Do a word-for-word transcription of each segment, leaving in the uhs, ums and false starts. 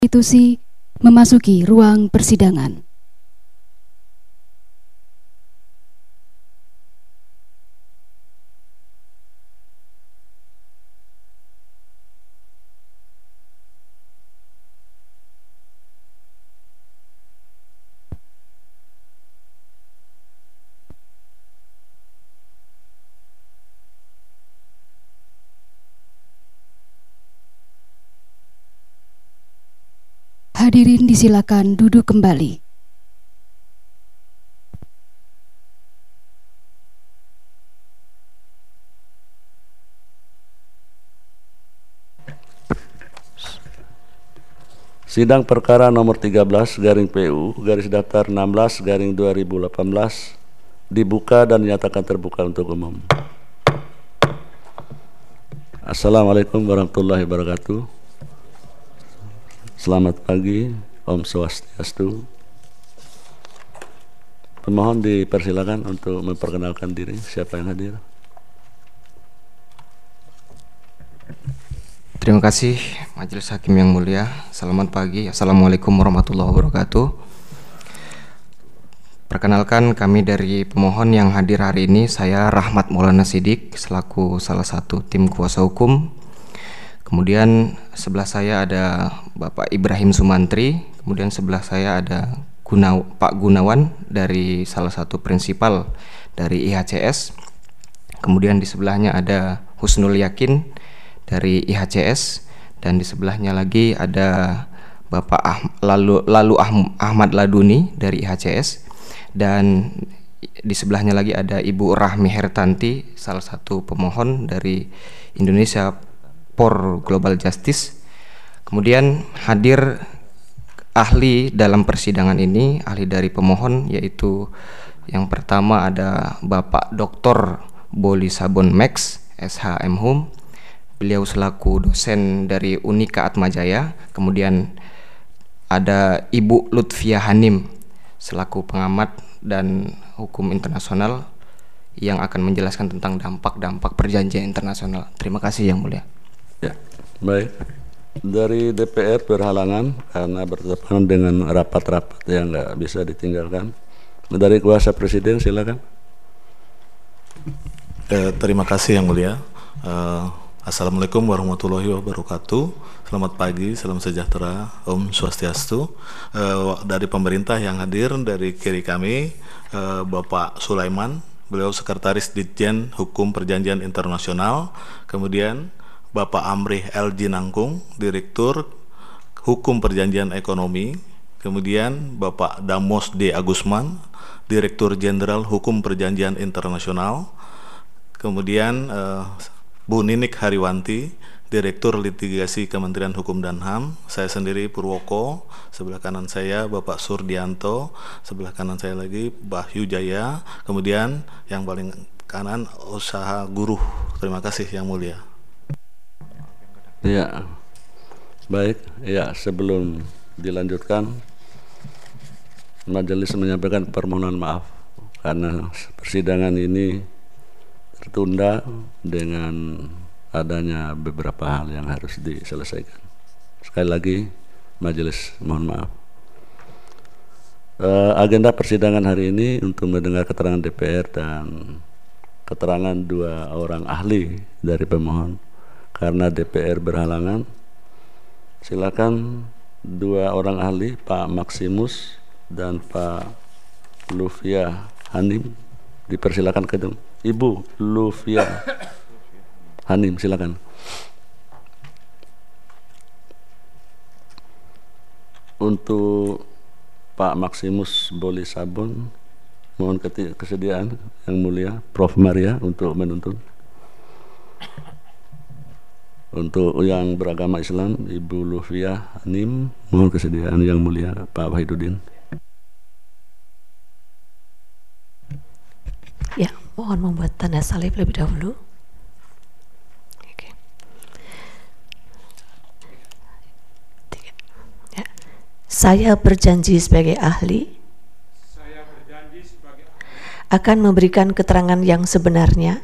Institusi memasuki ruang persidangan. Hadirin disilakan duduk kembali. Sidang perkara nomor tiga belas garing P U garis datar enam belas garing dua ribu delapan belas dibuka dan dinyatakan terbuka untuk umum. Assalamualaikum warahmatullahi wabarakatuh. Selamat pagi, Om Swastiastu. Pemohon dipersilakan untuk memperkenalkan diri, siapa yang hadir. Terima kasih Majelis Hakim yang mulia. Selamat pagi. Assalamualaikum warahmatullahi wabarakatuh. Perkenalkan, kami dari pemohon yang hadir hari ini, saya Rahmat Maulana Sidik selaku salah satu tim kuasa hukum. Kemudian sebelah saya ada Bapak Ibrahim Sumantri, kemudian sebelah saya ada Gunaw, Pak Gunawan dari salah satu prinsipal dari I H C S. Kemudian di sebelahnya ada Husnul Yakin dari I H C S, dan di sebelahnya lagi ada Bapak ah, Lalu, Lalu Ahmad Laduni dari I H C S, dan di sebelahnya lagi ada Ibu Rahmi Hertanti, salah satu pemohon dari Indonesia for Global Justice. Kemudian hadir ahli dalam persidangan ini, ahli dari pemohon, yaitu yang pertama ada Bapak Doktor Boli Sabon Max, S H M Hum. Beliau selaku dosen dari Unika Atmajaya. Kemudian ada Ibu Lutfia Hanim selaku pengamat dan hukum internasional yang akan menjelaskan tentang dampak-dampak perjanjian internasional. Terima kasih yang mulia. Ya, baik. Dari D P R berhalangan karena bertepatan dengan rapat-rapat yang nggak bisa ditinggalkan. Dari kuasa Presiden silakan. Eh, terima kasih yang mulia. Eh, Assalamualaikum warahmatullahi wabarakatuh. Selamat pagi, salam sejahtera, Om Swastiastu. Eh, dari pemerintah yang hadir, dari kiri kami eh, Bapak Sulaiman, beliau Sekretaris Ditjen Hukum Perjanjian Internasional. Kemudian Bapak Amri L. Jinangkung, Direktur Hukum Perjanjian Ekonomi. Kemudian Bapak Damos D. Agusman, Direktur Jenderal Hukum Perjanjian Internasional. Kemudian eh, Bu Ninik Hariwanti, Direktur Litigasi Kementerian Hukum dan H A M. Saya sendiri Purwoko, sebelah kanan saya Bapak Surdianto, sebelah kanan saya lagi Bahyu Jaya. Kemudian yang paling kanan Usaha Guru. Terima kasih yang mulia. Ya, baik. Ya, sebelum dilanjutkan, majelis menyampaikan permohonan maaf karena persidangan ini tertunda dengan adanya beberapa hal yang harus diselesaikan. Sekali lagi, majelis mohon maaf. Uh, agenda persidangan hari ini untuk mendengar keterangan D P R dan keterangan dua orang ahli dari pemohon. Karena D P R berhalangan, silakan dua orang ahli, Pak Maximus dan Pak Lufia Hanim, dipersilakan ke gedung. Ibu Lufia Hanim, silakan. Untuk Pak Maximus Boli Sabon, mohon kesediaan yang mulia Prof Maria untuk menuntun. Untuk yang beragama Islam, Ibu Lufia Hanim, mohon kesediaan yang mulia Pak Wahidudin. Ya, mohon membuat tanda salib lebih dahulu. Oke. Ya. Saya berjanji sebagai ahli, Saya berjanji sebagai ahli akan memberikan keterangan yang sebenarnya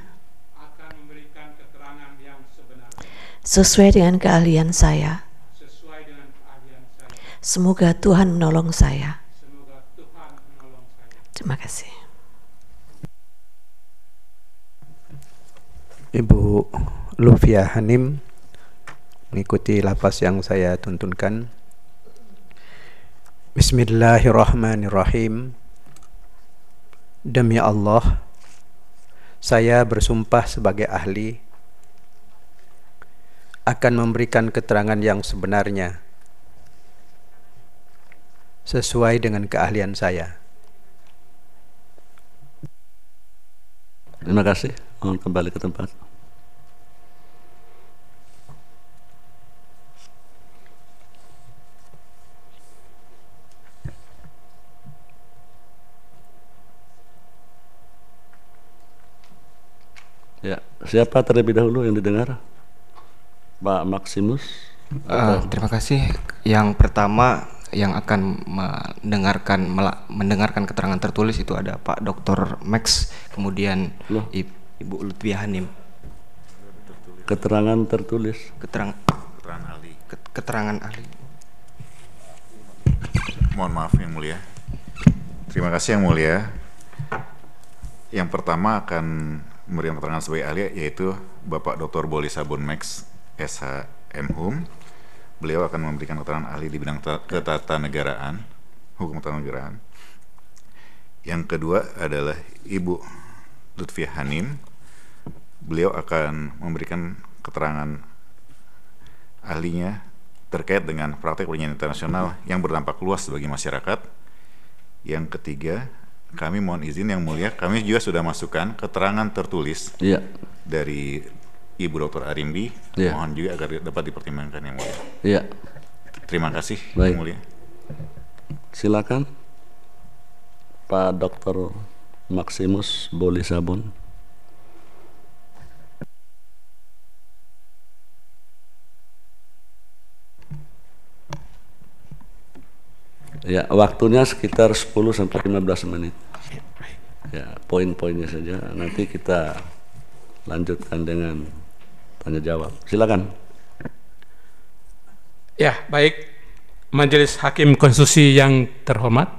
sesuai sesuai dengan keahlian saya sesuai dengan keahlian saya Semoga Tuhan menolong saya. Semoga Tuhan menolong saya. Terima kasih. Ibu Lufia Hanim mengikuti lafaz yang saya tuntunkan. Bismillahirrahmanirrahim. Demi Allah, saya bersumpah sebagai ahli akan memberikan keterangan yang sebenarnya sesuai dengan keahlian saya. Terima kasih. Mohon kembali ke tempat. Ya, siapa terlebih dahulu yang didengar? Pak Maximus. Uh, terima kasih. Yang pertama yang akan mendengarkan mendengarkan keterangan tertulis itu ada Pak Doktor Max, kemudian Loh. Ibu Lutfia Hanim. Keterangan tertulis. Keterang Keterangan ahli. keterangan ahli. Mohon maaf yang mulia. Terima kasih yang mulia. Yang pertama akan memberikan keterangan sebagai ahli yaitu Bapak Doktor Boli Sabun Max, S H M Hum. Beliau akan memberikan keterangan ahli di bidang ketatanegaraan, hukum ketatanegaraan. Yang kedua adalah Ibu Lutfia Hanim. Beliau akan memberikan keterangan ahlinya terkait dengan praktek perjanjian internasional yang berdampak luas bagi masyarakat. Yang ketiga, kami mohon izin yang mulia, kami juga sudah masukkan keterangan tertulis Iya. dari Ibu Doktor Arimbi. Iya. Mohon juga agar dapat dipertimbangkan yang mulia. Iya. Terima kasih Baik. yang mulia. Silakan Pak Doktor Maximus Boli Sabun. Ya, waktunya sekitar sepuluh sampai lima belas menit. Ya, poin-poinnya saja. Nanti kita lanjutkan dengan tanya jawab. Silakan. Ya, baik. Majelis Hakim Konstitusi yang terhormat.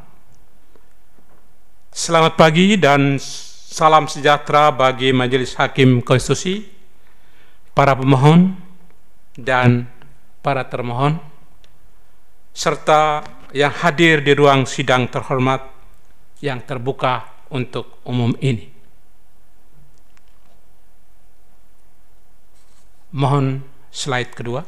Selamat pagi dan salam sejahtera bagi Majelis Hakim Konstitusi, para pemohon dan para termohon, serta yang hadir di ruang sidang terhormat yang terbuka untuk umum ini. Mohon slide kedua.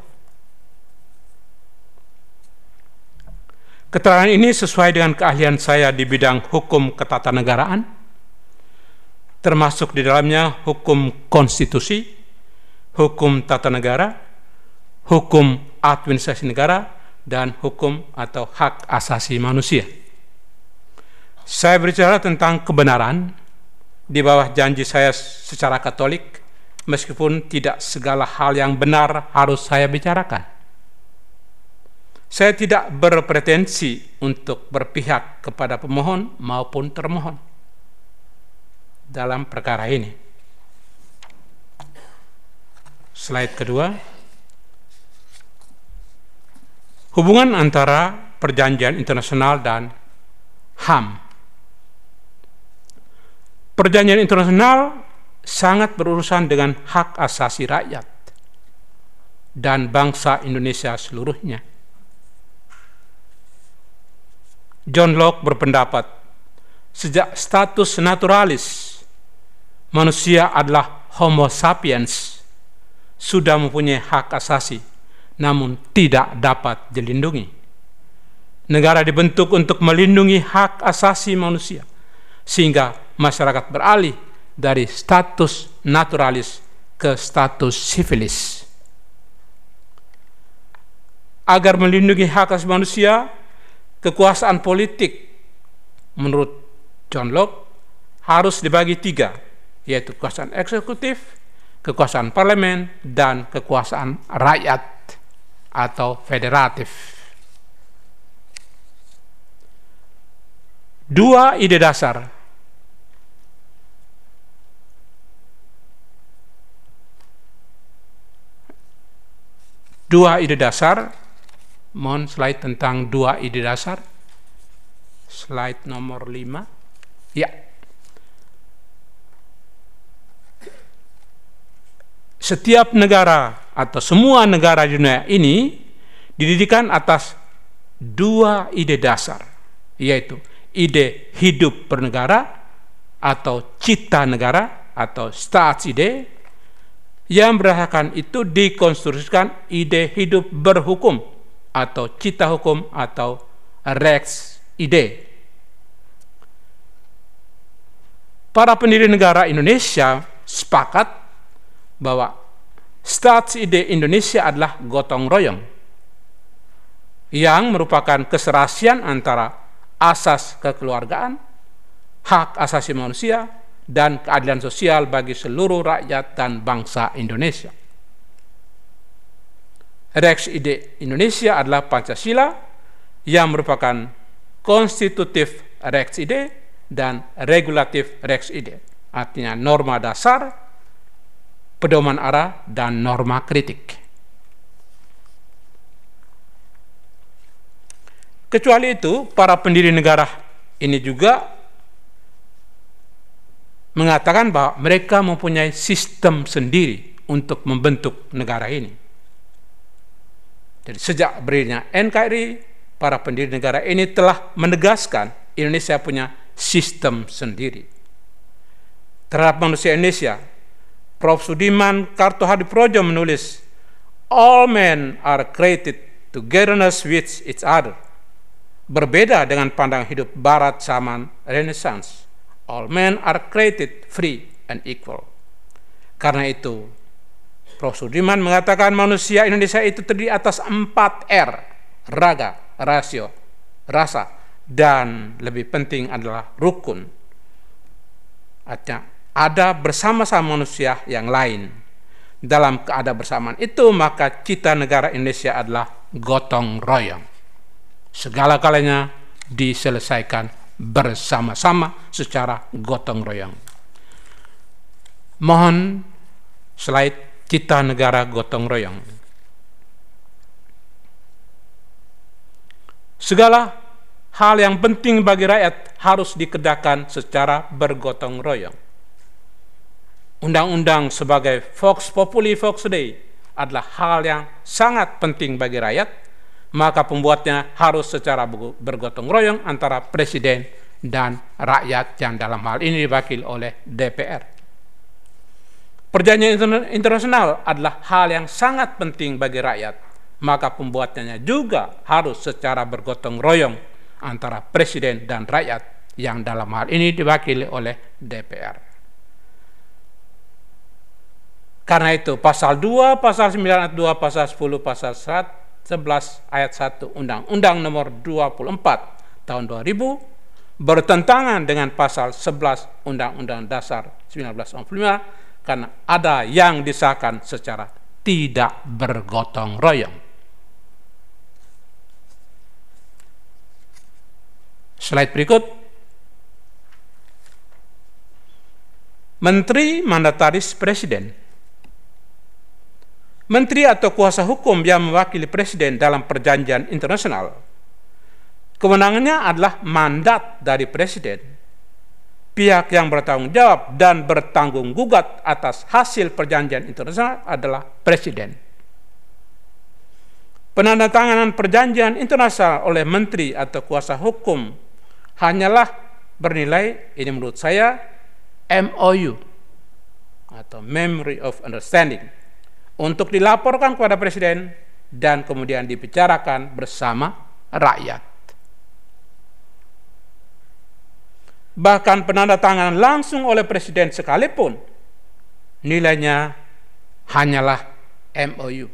Keterangan ini sesuai dengan keahlian saya di bidang hukum ketatanegaraan, termasuk di dalamnya hukum konstitusi, hukum tata negara, hukum administrasi negara, dan hukum atau hak asasi manusia. Saya berbicara tentang kebenaran di bawah janji saya secara Katolik, meskipun tidak segala hal yang benar harus saya bicarakan. Saya tidak berpretensi untuk berpihak kepada pemohon maupun termohon dalam perkara ini. Slide kedua. Hubungan antara perjanjian internasional dan H A M. Perjanjian internasional sangat berurusan dengan hak asasi rakyat dan bangsa Indonesia seluruhnya. John Locke berpendapat, sejak status naturalis, manusia adalah Homo sapiens, sudah mempunyai hak asasi, namun tidak dapat dilindungi. Negara dibentuk untuk melindungi hak asasi manusia, sehingga masyarakat beralih dari status naturalis ke status sivilis. Agar melindungi hak asasi manusia, kekuasaan politik menurut John Locke harus dibagi tiga, yaitu kekuasaan eksekutif, kekuasaan parlemen, dan kekuasaan rakyat atau federatif. Dua ide dasar dua ide dasar Mohon slide tentang dua ide dasar. Slide nomor lima. Ya. Setiap negara atau semua negara di dunia ini didirikan atas dua ide dasar, yaitu ide hidup bernegara atau cita negara atau staatside, yang berdasarkan itu dikonstruksikan ide hidup berhukum atau cita hukum atau rekside. Para pendiri negara Indonesia sepakat bahwa staatside Indonesia adalah gotong royong yang merupakan keserasian antara asas kekeluargaan, hak asasi manusia, dan keadilan sosial bagi seluruh rakyat dan bangsa Indonesia. Rekside Indonesia adalah Pancasila yang merupakan konstitutif rekside dan regulatif rekside, artinya norma dasar, pedoman arah, dan norma kritik. Kecuali itu, para pendiri negara ini juga mengatakan bahwa mereka mempunyai sistem sendiri untuk membentuk negara ini. Jadi sejak berdirinya N K R I, para pendiri negara ini telah menegaskan Indonesia punya sistem sendiri. Terhadap manusia Indonesia, Profesor Sudiman Kartohadiprodjo menulis, "All men are created togetherness with each other." Berbeda dengan pandangan hidup Barat zaman Renaissance. All men are created free and equal. Karena itu, Profesor Sudiman mengatakan manusia Indonesia itu terdiri atas empat R, raga, rasio, rasa, dan lebih penting adalah rukun. Artinya, ada bersama-sama manusia yang lain. Dalam keadaan bersamaan itu, maka cita negara Indonesia adalah gotong royong. Segala-galanya diselesaikan bersama-sama secara gotong royong. Mohon slide cita negara gotong royong. Segala hal yang penting bagi rakyat harus dikerjakan secara bergotong royong. Undang-undang sebagai Vox Populi Vox Dei adalah hal yang sangat penting bagi rakyat, maka pembuatnya harus secara bergotong royong antara presiden dan rakyat yang dalam hal ini diwakili oleh D P R. Perjanjian internasional adalah hal yang sangat penting bagi rakyat, maka pembuatnya juga harus secara bergotong royong antara presiden dan rakyat yang dalam hal ini diwakili oleh D P R. Karena itu pasal dua, pasal sembilan ayat dua, pasal sepuluh, pasal sebelas ayat satu Undang-Undang nomor dua puluh empat tahun dua ribu bertentangan dengan pasal sebelas Undang-Undang Dasar seribu sembilan ratus empat puluh lima karena ada yang disahkan secara tidak bergotong royong. Slide berikut. Menteri Mandataris Presiden. Menteri atau kuasa hukum yang mewakili presiden dalam perjanjian internasional, kewenangannya adalah mandat dari presiden. Pihak yang bertanggung jawab dan bertanggung gugat atas hasil perjanjian internasional adalah presiden. Penandatanganan perjanjian internasional oleh menteri atau kuasa hukum hanyalah bernilai, ini menurut saya, M O U atau Memory of Understanding, untuk dilaporkan kepada presiden dan kemudian dibicarakan bersama rakyat. Bahkan penandatanganan langsung oleh presiden sekalipun nilainya hanyalah M O U.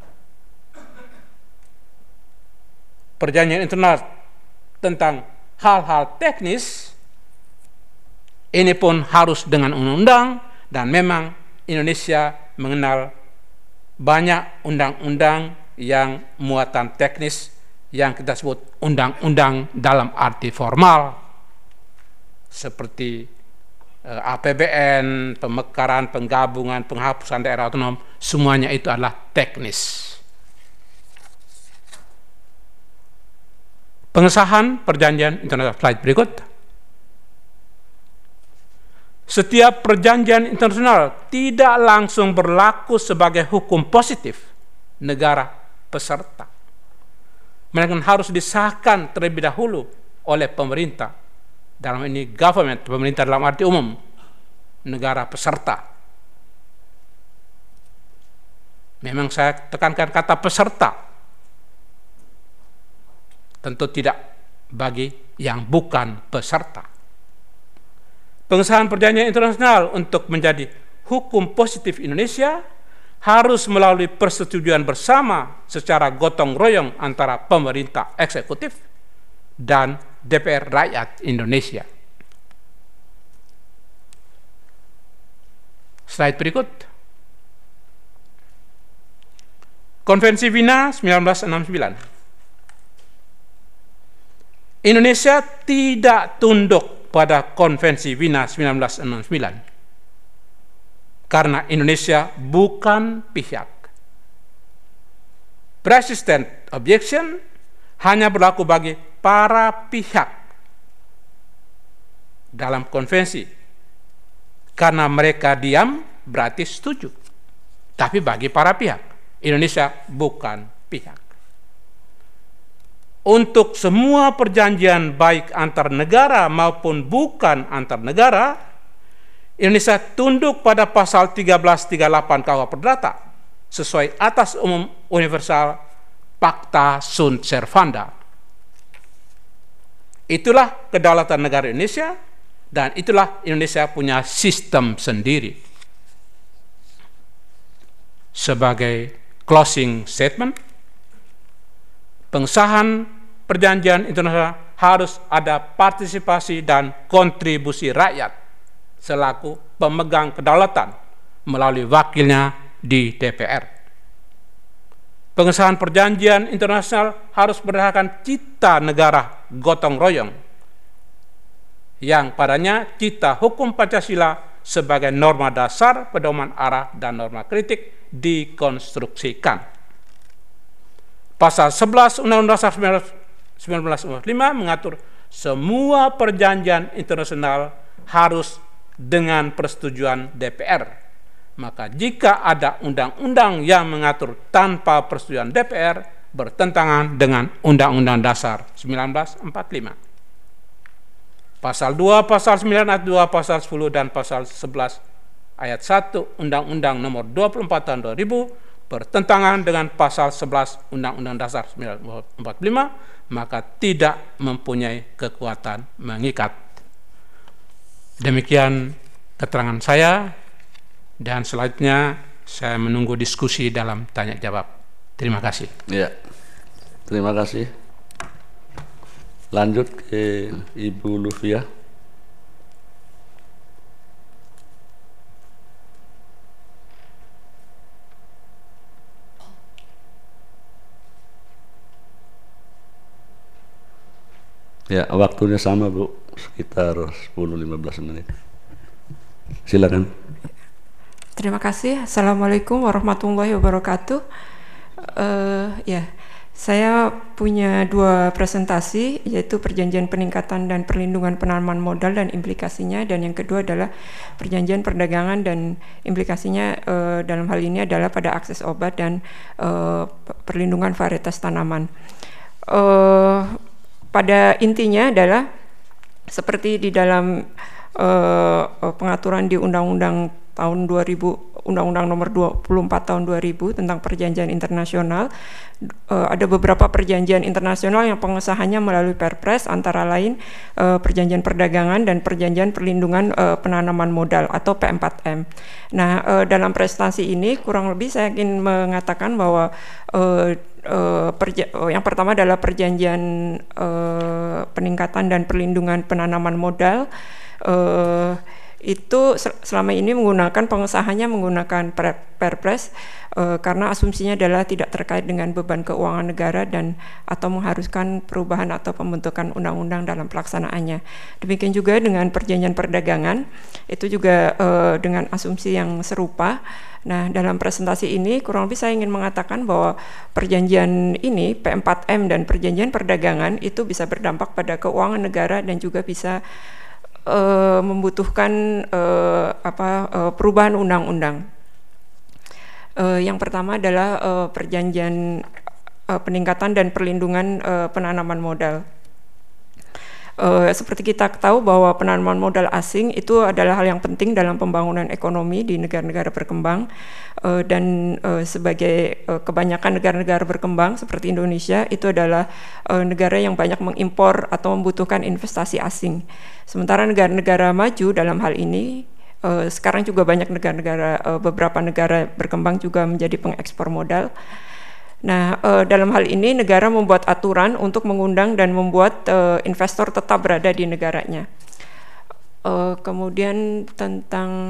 Perjanjian internasional tentang hal-hal teknis ini pun harus dengan undang-undang, dan memang Indonesia mengenal banyak undang-undang yang muatan teknis yang kita sebut undang-undang dalam arti formal, seperti eh, A P B N, pemekaran, penggabungan, penghapusan daerah otonom, semuanya itu adalah teknis. Pengesahan perjanjian internasional slide berikut. Setiap perjanjian internasional tidak langsung berlaku sebagai hukum positif negara peserta, melainkan harus disahkan terlebih dahulu oleh pemerintah, dalam ini government, pemerintah dalam arti umum, negara peserta. Memang saya tekankan kata peserta, tentu tidak bagi yang bukan peserta. Pengesahan perjanjian internasional untuk menjadi hukum positif Indonesia harus melalui persetujuan bersama secara gotong royong antara pemerintah eksekutif dan D P R rakyat Indonesia. Slide berikut. Konvensi Wina seribu sembilan ratus enam puluh sembilan. Indonesia tidak tunduk pada Konvensi Wina seribu sembilan ratus enam puluh sembilan karena Indonesia bukan pihak. Persistent objection hanya berlaku bagi para pihak dalam konvensi. Karena mereka diam berarti setuju. Tapi bagi para pihak, Indonesia bukan pihak. Untuk semua perjanjian baik antar negara maupun bukan antar negara, Indonesia tunduk pada pasal tiga belas tiga puluh delapan K U H Perdata sesuai atas umum universal Pacta Sunt Servanda. Itulah kedaulatan negara Indonesia dan itulah Indonesia punya sistem sendiri. Sebagai closing statement, pengesahan perjanjian internasional harus ada partisipasi dan kontribusi rakyat selaku pemegang kedaulatan melalui wakilnya di D P R. Pengesahan perjanjian internasional harus berdasarkan cita negara gotong royong yang padanya cita hukum Pancasila sebagai norma dasar, pedoman arah, dan norma kritik dikonstruksikan. Pasal sebelas Undang-Undang Dasar seribu sembilan ratus empat puluh lima mengatur semua perjanjian internasional harus dengan persetujuan D P R. Maka jika ada undang-undang yang mengatur tanpa persetujuan D P R, bertentangan dengan Undang-Undang Dasar seribu sembilan ratus empat puluh lima. Pasal dua, pasal sembilan ayat dua, pasal sepuluh dan pasal sebelas ayat satu Undang-Undang Nomor dua puluh empat Tahun dua ribu bertentangan dengan pasal sebelas Undang-Undang Dasar seribu sembilan ratus empat puluh lima, maka tidak mempunyai kekuatan mengikat. Demikian keterangan saya, dan selanjutnya saya menunggu diskusi dalam tanya jawab. Terima kasih. Ya, terima kasih. Lanjut ke Ibu Lufia. Ya, waktunya sama Bu, sekitar sepuluh sampai lima belas menit. Silakan. Terima kasih. Assalamualaikum warahmatullahi wabarakatuh. Uh, ya, saya punya dua presentasi, yaitu perjanjian peningkatan dan perlindungan penanaman modal dan implikasinya, dan yang kedua adalah perjanjian perdagangan dan implikasinya uh, dalam hal ini adalah pada akses obat dan uh, perlindungan varietas tanaman. Uh, pada intinya adalah seperti di dalam uh, pengaturan di Undang-Undang tahun dua ribu, Undang-Undang Nomor dua puluh empat Tahun dua ribu tentang perjanjian internasional, uh, ada beberapa perjanjian internasional yang pengesahannya melalui Perpres, antara lain uh, perjanjian perdagangan dan perjanjian perlindungan uh, penanaman modal atau P empat M. Nah, uh, dalam prestasi ini kurang lebih saya ingin mengatakan bahwa uh, uh, perja- uh, yang pertama adalah perjanjian uh, peningkatan dan perlindungan penanaman modal. Uh, itu selama ini menggunakan pengesahannya menggunakan Perpres uh, karena asumsinya adalah tidak terkait dengan beban keuangan negara dan atau mengharuskan perubahan atau pembentukan undang-undang dalam pelaksanaannya. Demikian juga dengan perjanjian perdagangan, itu juga uh, dengan asumsi yang serupa. Nah, dalam presentasi ini kurang lebih saya ingin mengatakan bahwa perjanjian ini P empat M dan perjanjian perdagangan itu bisa berdampak pada keuangan negara dan juga bisa Uh, membutuhkan uh, apa uh, perubahan undang-undang. Uh, yang pertama adalah uh, perjanjian uh, peningkatan dan perlindungan uh, penanaman modal. Uh, seperti kita tahu bahwa penanaman modal asing itu adalah hal yang penting dalam pembangunan ekonomi di negara-negara berkembang, uh, dan uh, sebagai uh, kebanyakan negara-negara berkembang seperti Indonesia itu adalah uh, negara yang banyak mengimpor atau membutuhkan investasi asing. Sementara negara-negara maju dalam hal ini uh, sekarang juga banyak negara-negara uh, beberapa negara berkembang juga menjadi pengekspor modal. Nah, uh, dalam hal ini negara membuat aturan untuk mengundang dan membuat uh, investor tetap berada di negaranya. Uh, kemudian tentang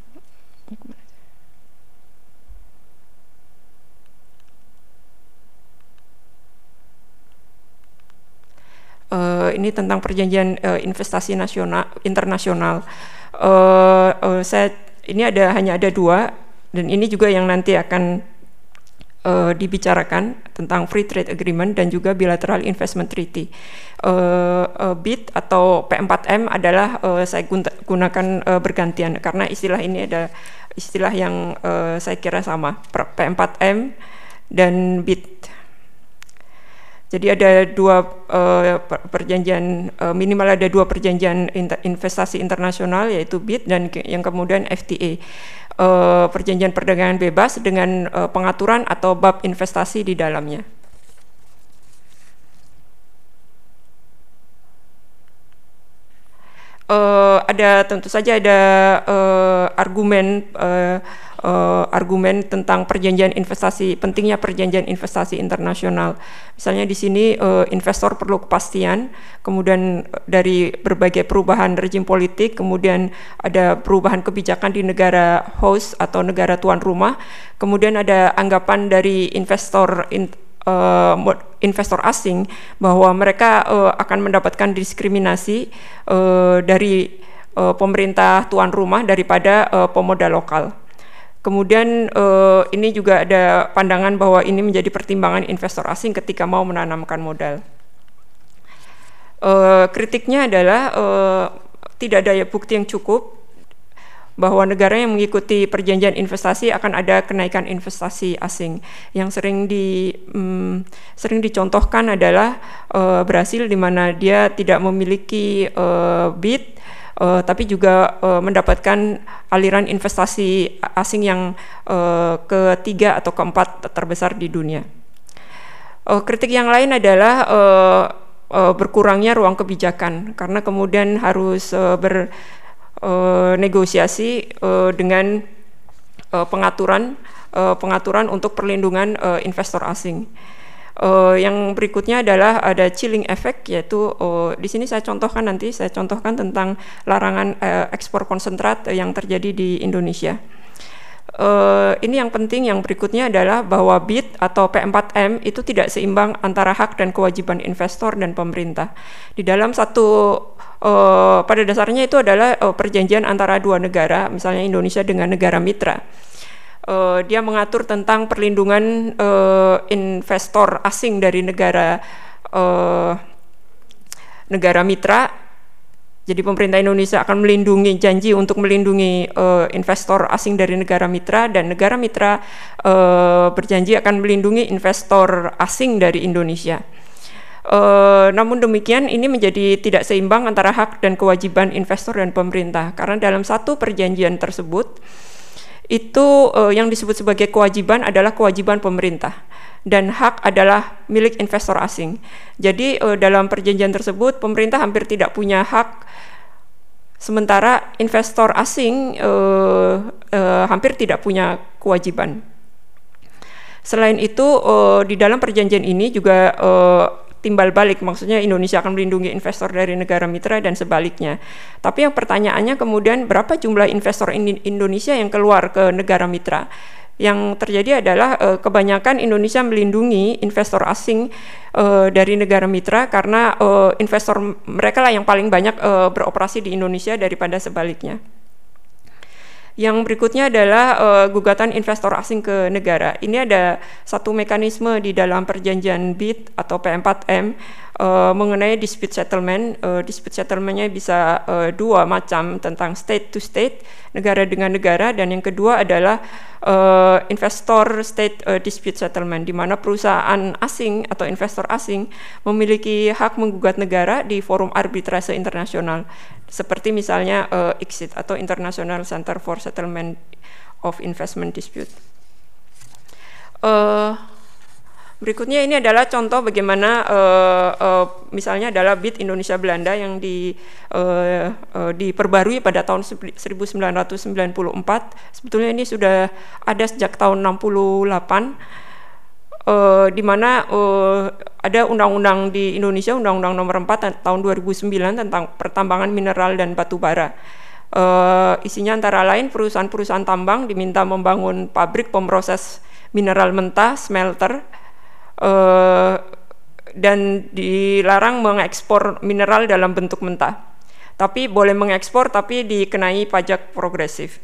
Uh, ini tentang perjanjian uh, investasi nasional internasional. Uh, uh, saya ini ada hanya ada dua, dan ini juga yang nanti akan uh, dibicarakan tentang Free Trade Agreement dan juga Bilateral Investment Treaty. Uh, uh, B I T atau P empat M adalah uh, saya gunakan uh, bergantian karena istilah ini ada istilah yang uh, saya kira sama, P empat M dan B I T. Jadi ada dua uh, perjanjian, uh, minimal ada dua perjanjian inter investasi internasional, yaitu B I T dan ke yang kemudian F T A, uh, perjanjian perdagangan bebas dengan uh, pengaturan atau bab investasi di dalamnya. Uh, ada tentu saja ada uh, argumen uh, Uh, argumen tentang perjanjian investasi, pentingnya perjanjian investasi internasional. Misalnya di sini uh, investor perlu kepastian, kemudian dari berbagai perubahan rejim politik, kemudian ada perubahan kebijakan di negara host atau negara tuan rumah, kemudian ada anggapan dari investor in, uh, investor asing bahwa mereka uh, akan mendapatkan diskriminasi uh, dari uh, pemerintah tuan rumah daripada uh, pemodal lokal. Kemudian uh, ini juga ada pandangan bahwa ini menjadi pertimbangan investor asing ketika mau menanamkan modal. Uh, kritiknya adalah uh, tidak ada bukti yang cukup bahwa negara yang mengikuti perjanjian investasi akan ada kenaikan investasi asing. Yang sering di um, sering dicontohkan adalah uh, Brasil, di mana dia tidak memiliki uh, B I T. Uh, tapi juga uh, mendapatkan aliran investasi asing yang uh, ketiga atau keempat terbesar di dunia. Uh, kritik yang lain adalah uh, uh, berkurangnya ruang kebijakan karena kemudian harus uh, bernegosiasi uh, uh, dengan uh, pengaturan uh, pengaturan untuk perlindungan uh, investor asing. Uh, yang berikutnya adalah ada chilling effect, yaitu uh, di sini saya contohkan nanti saya contohkan tentang larangan uh, ekspor konsentrat uh, yang terjadi di Indonesia. Uh, ini yang penting. Yang berikutnya adalah bahwa B I T atau P empat M itu tidak seimbang antara hak dan kewajiban investor dan pemerintah. Di dalam satu uh, pada dasarnya itu adalah uh, perjanjian antara dua negara, misalnya Indonesia dengan negara mitra. Uh, dia mengatur tentang perlindungan uh, investor asing dari negara uh, negara mitra. Jadi pemerintah Indonesia akan melindungi, janji untuk melindungi uh, investor asing dari negara mitra, dan negara mitra uh, berjanji akan melindungi investor asing dari Indonesia. Uh, namun demikian ini menjadi tidak seimbang antara hak dan kewajiban investor dan pemerintah, karena dalam satu perjanjian tersebut itu uh, yang disebut sebagai kewajiban adalah kewajiban pemerintah dan hak adalah milik investor asing. Jadi uh, dalam perjanjian tersebut pemerintah hampir tidak punya hak, sementara investor asing uh, uh, hampir tidak punya kewajiban. Selain itu uh, di dalam perjanjian ini juga uh, timbal balik, maksudnya Indonesia akan melindungi investor dari negara mitra dan sebaliknya. Tapi yang pertanyaannya kemudian berapa jumlah investor Indonesia yang keluar ke negara mitra? Yang terjadi adalah uh, kebanyakan Indonesia melindungi investor asing uh, dari negara mitra karena uh, investor mereka lah yang paling banyak uh, beroperasi di Indonesia daripada sebaliknya. Yang berikutnya adalah uh, gugatan investor asing ke negara. Ini ada satu mekanisme di dalam perjanjian B I T atau P empat M uh, mengenai dispute settlement. Uh, dispute settlementnya bisa uh, dua macam, tentang state to state, negara dengan negara, dan yang kedua adalah uh, investor state uh, dispute settlement, di mana perusahaan asing atau investor asing memiliki hak menggugat negara di forum arbitrase internasional, seperti misalnya uh, I C S I D atau International Center for Settlement of Investment Dispute. Uh, berikutnya ini adalah contoh bagaimana uh, uh, misalnya adalah B I T Indonesia Belanda yang di, uh, uh, diperbarui pada tahun seribu sembilan ratus sembilan puluh empat. Sebetulnya ini sudah ada sejak tahun enam puluh delapan. Uh, di mana uh, ada undang-undang di Indonesia, Undang-Undang Nomor empat tahun dua ribu sembilan tentang pertambangan mineral dan batu bara. Uh, isinya antara lain perusahaan-perusahaan tambang diminta membangun pabrik pemproses mineral mentah, smelter, uh, dan dilarang mengekspor mineral dalam bentuk mentah. Tapi boleh mengekspor, tapi dikenai pajak progresif.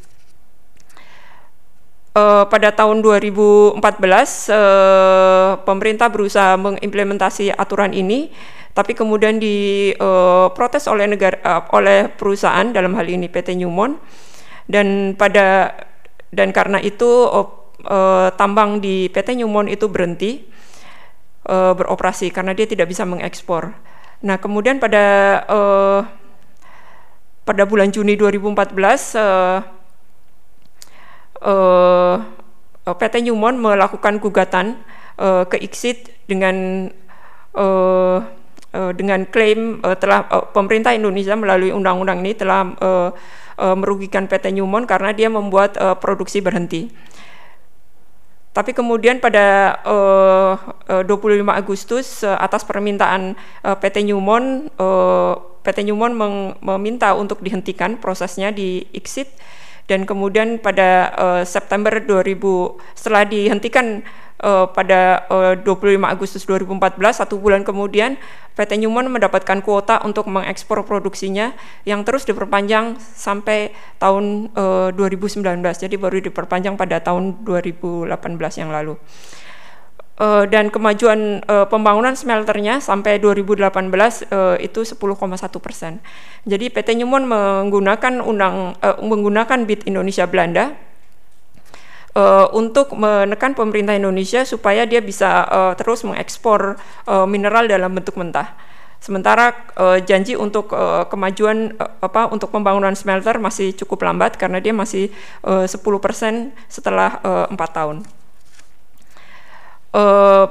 Uh, pada tahun dua ribu empat belas uh, pemerintah berusaha mengimplementasi aturan ini, tapi kemudian diprotes uh, oleh negara uh, oleh perusahaan, dalam hal ini P T Newmont, dan pada dan karena itu uh, uh, tambang di P T Newmont itu berhenti uh, beroperasi karena dia tidak bisa mengekspor. Nah, kemudian pada uh, pada bulan Juni dua ribu empat belas uh, Uh, P T Newmont melakukan gugatan uh, ke I C S I D dengan uh, uh, dengan klaim uh, telah uh, pemerintah Indonesia melalui undang-undang ini telah uh, uh, merugikan P T Newmont karena dia membuat uh, produksi berhenti. Tapi kemudian pada uh, uh, dua puluh lima Agustus uh, atas permintaan uh, P T Newmont, uh, P T Newmont meminta untuk dihentikan prosesnya di I C S I D. Dan kemudian pada uh, September dua ribu, setelah dihentikan uh, pada uh, dua puluh lima Agustus dua ribu empat belas, satu bulan kemudian P T Newmont mendapatkan kuota untuk mengekspor produksinya yang terus diperpanjang sampai tahun uh, dua ribu sembilan belas. Jadi baru diperpanjang pada tahun dua ribu delapan belas yang lalu. Uh, dan kemajuan uh, pembangunan smelternya sampai dua ribu delapan belas uh, itu sepuluh koma satu persen. Jadi P T Newmont menggunakan undang uh, menggunakan B I T Indonesia Belanda uh, untuk menekan pemerintah Indonesia supaya dia bisa uh, terus mengekspor uh, mineral dalam bentuk mentah. Sementara uh, janji untuk uh, kemajuan uh, apa untuk pembangunan smelter masih cukup lambat karena dia masih uh, sepuluh persen setelah uh, empat tahun. Uh,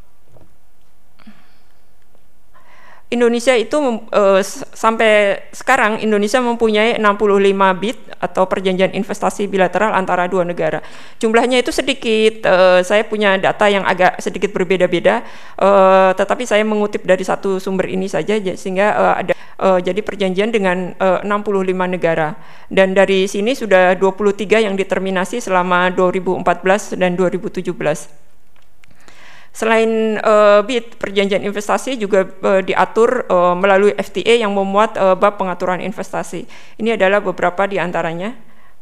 Indonesia itu uh, sampai sekarang Indonesia mempunyai enam puluh lima B I T atau perjanjian investasi bilateral antara dua negara. Jumlahnya itu sedikit, uh, saya punya data yang agak sedikit berbeda-beda, uh, tetapi saya mengutip dari satu sumber ini saja sehingga uh, ada uh, jadi perjanjian dengan uh, enam puluh lima negara. Dan dari sini sudah dua puluh tiga yang diterminasi selama dua ribu empat belas dan dua ribu tujuh belas. Selain uh, B I T, perjanjian investasi juga uh, diatur uh, melalui F T A yang memuat uh, bab pengaturan investasi. Ini adalah beberapa di antaranya.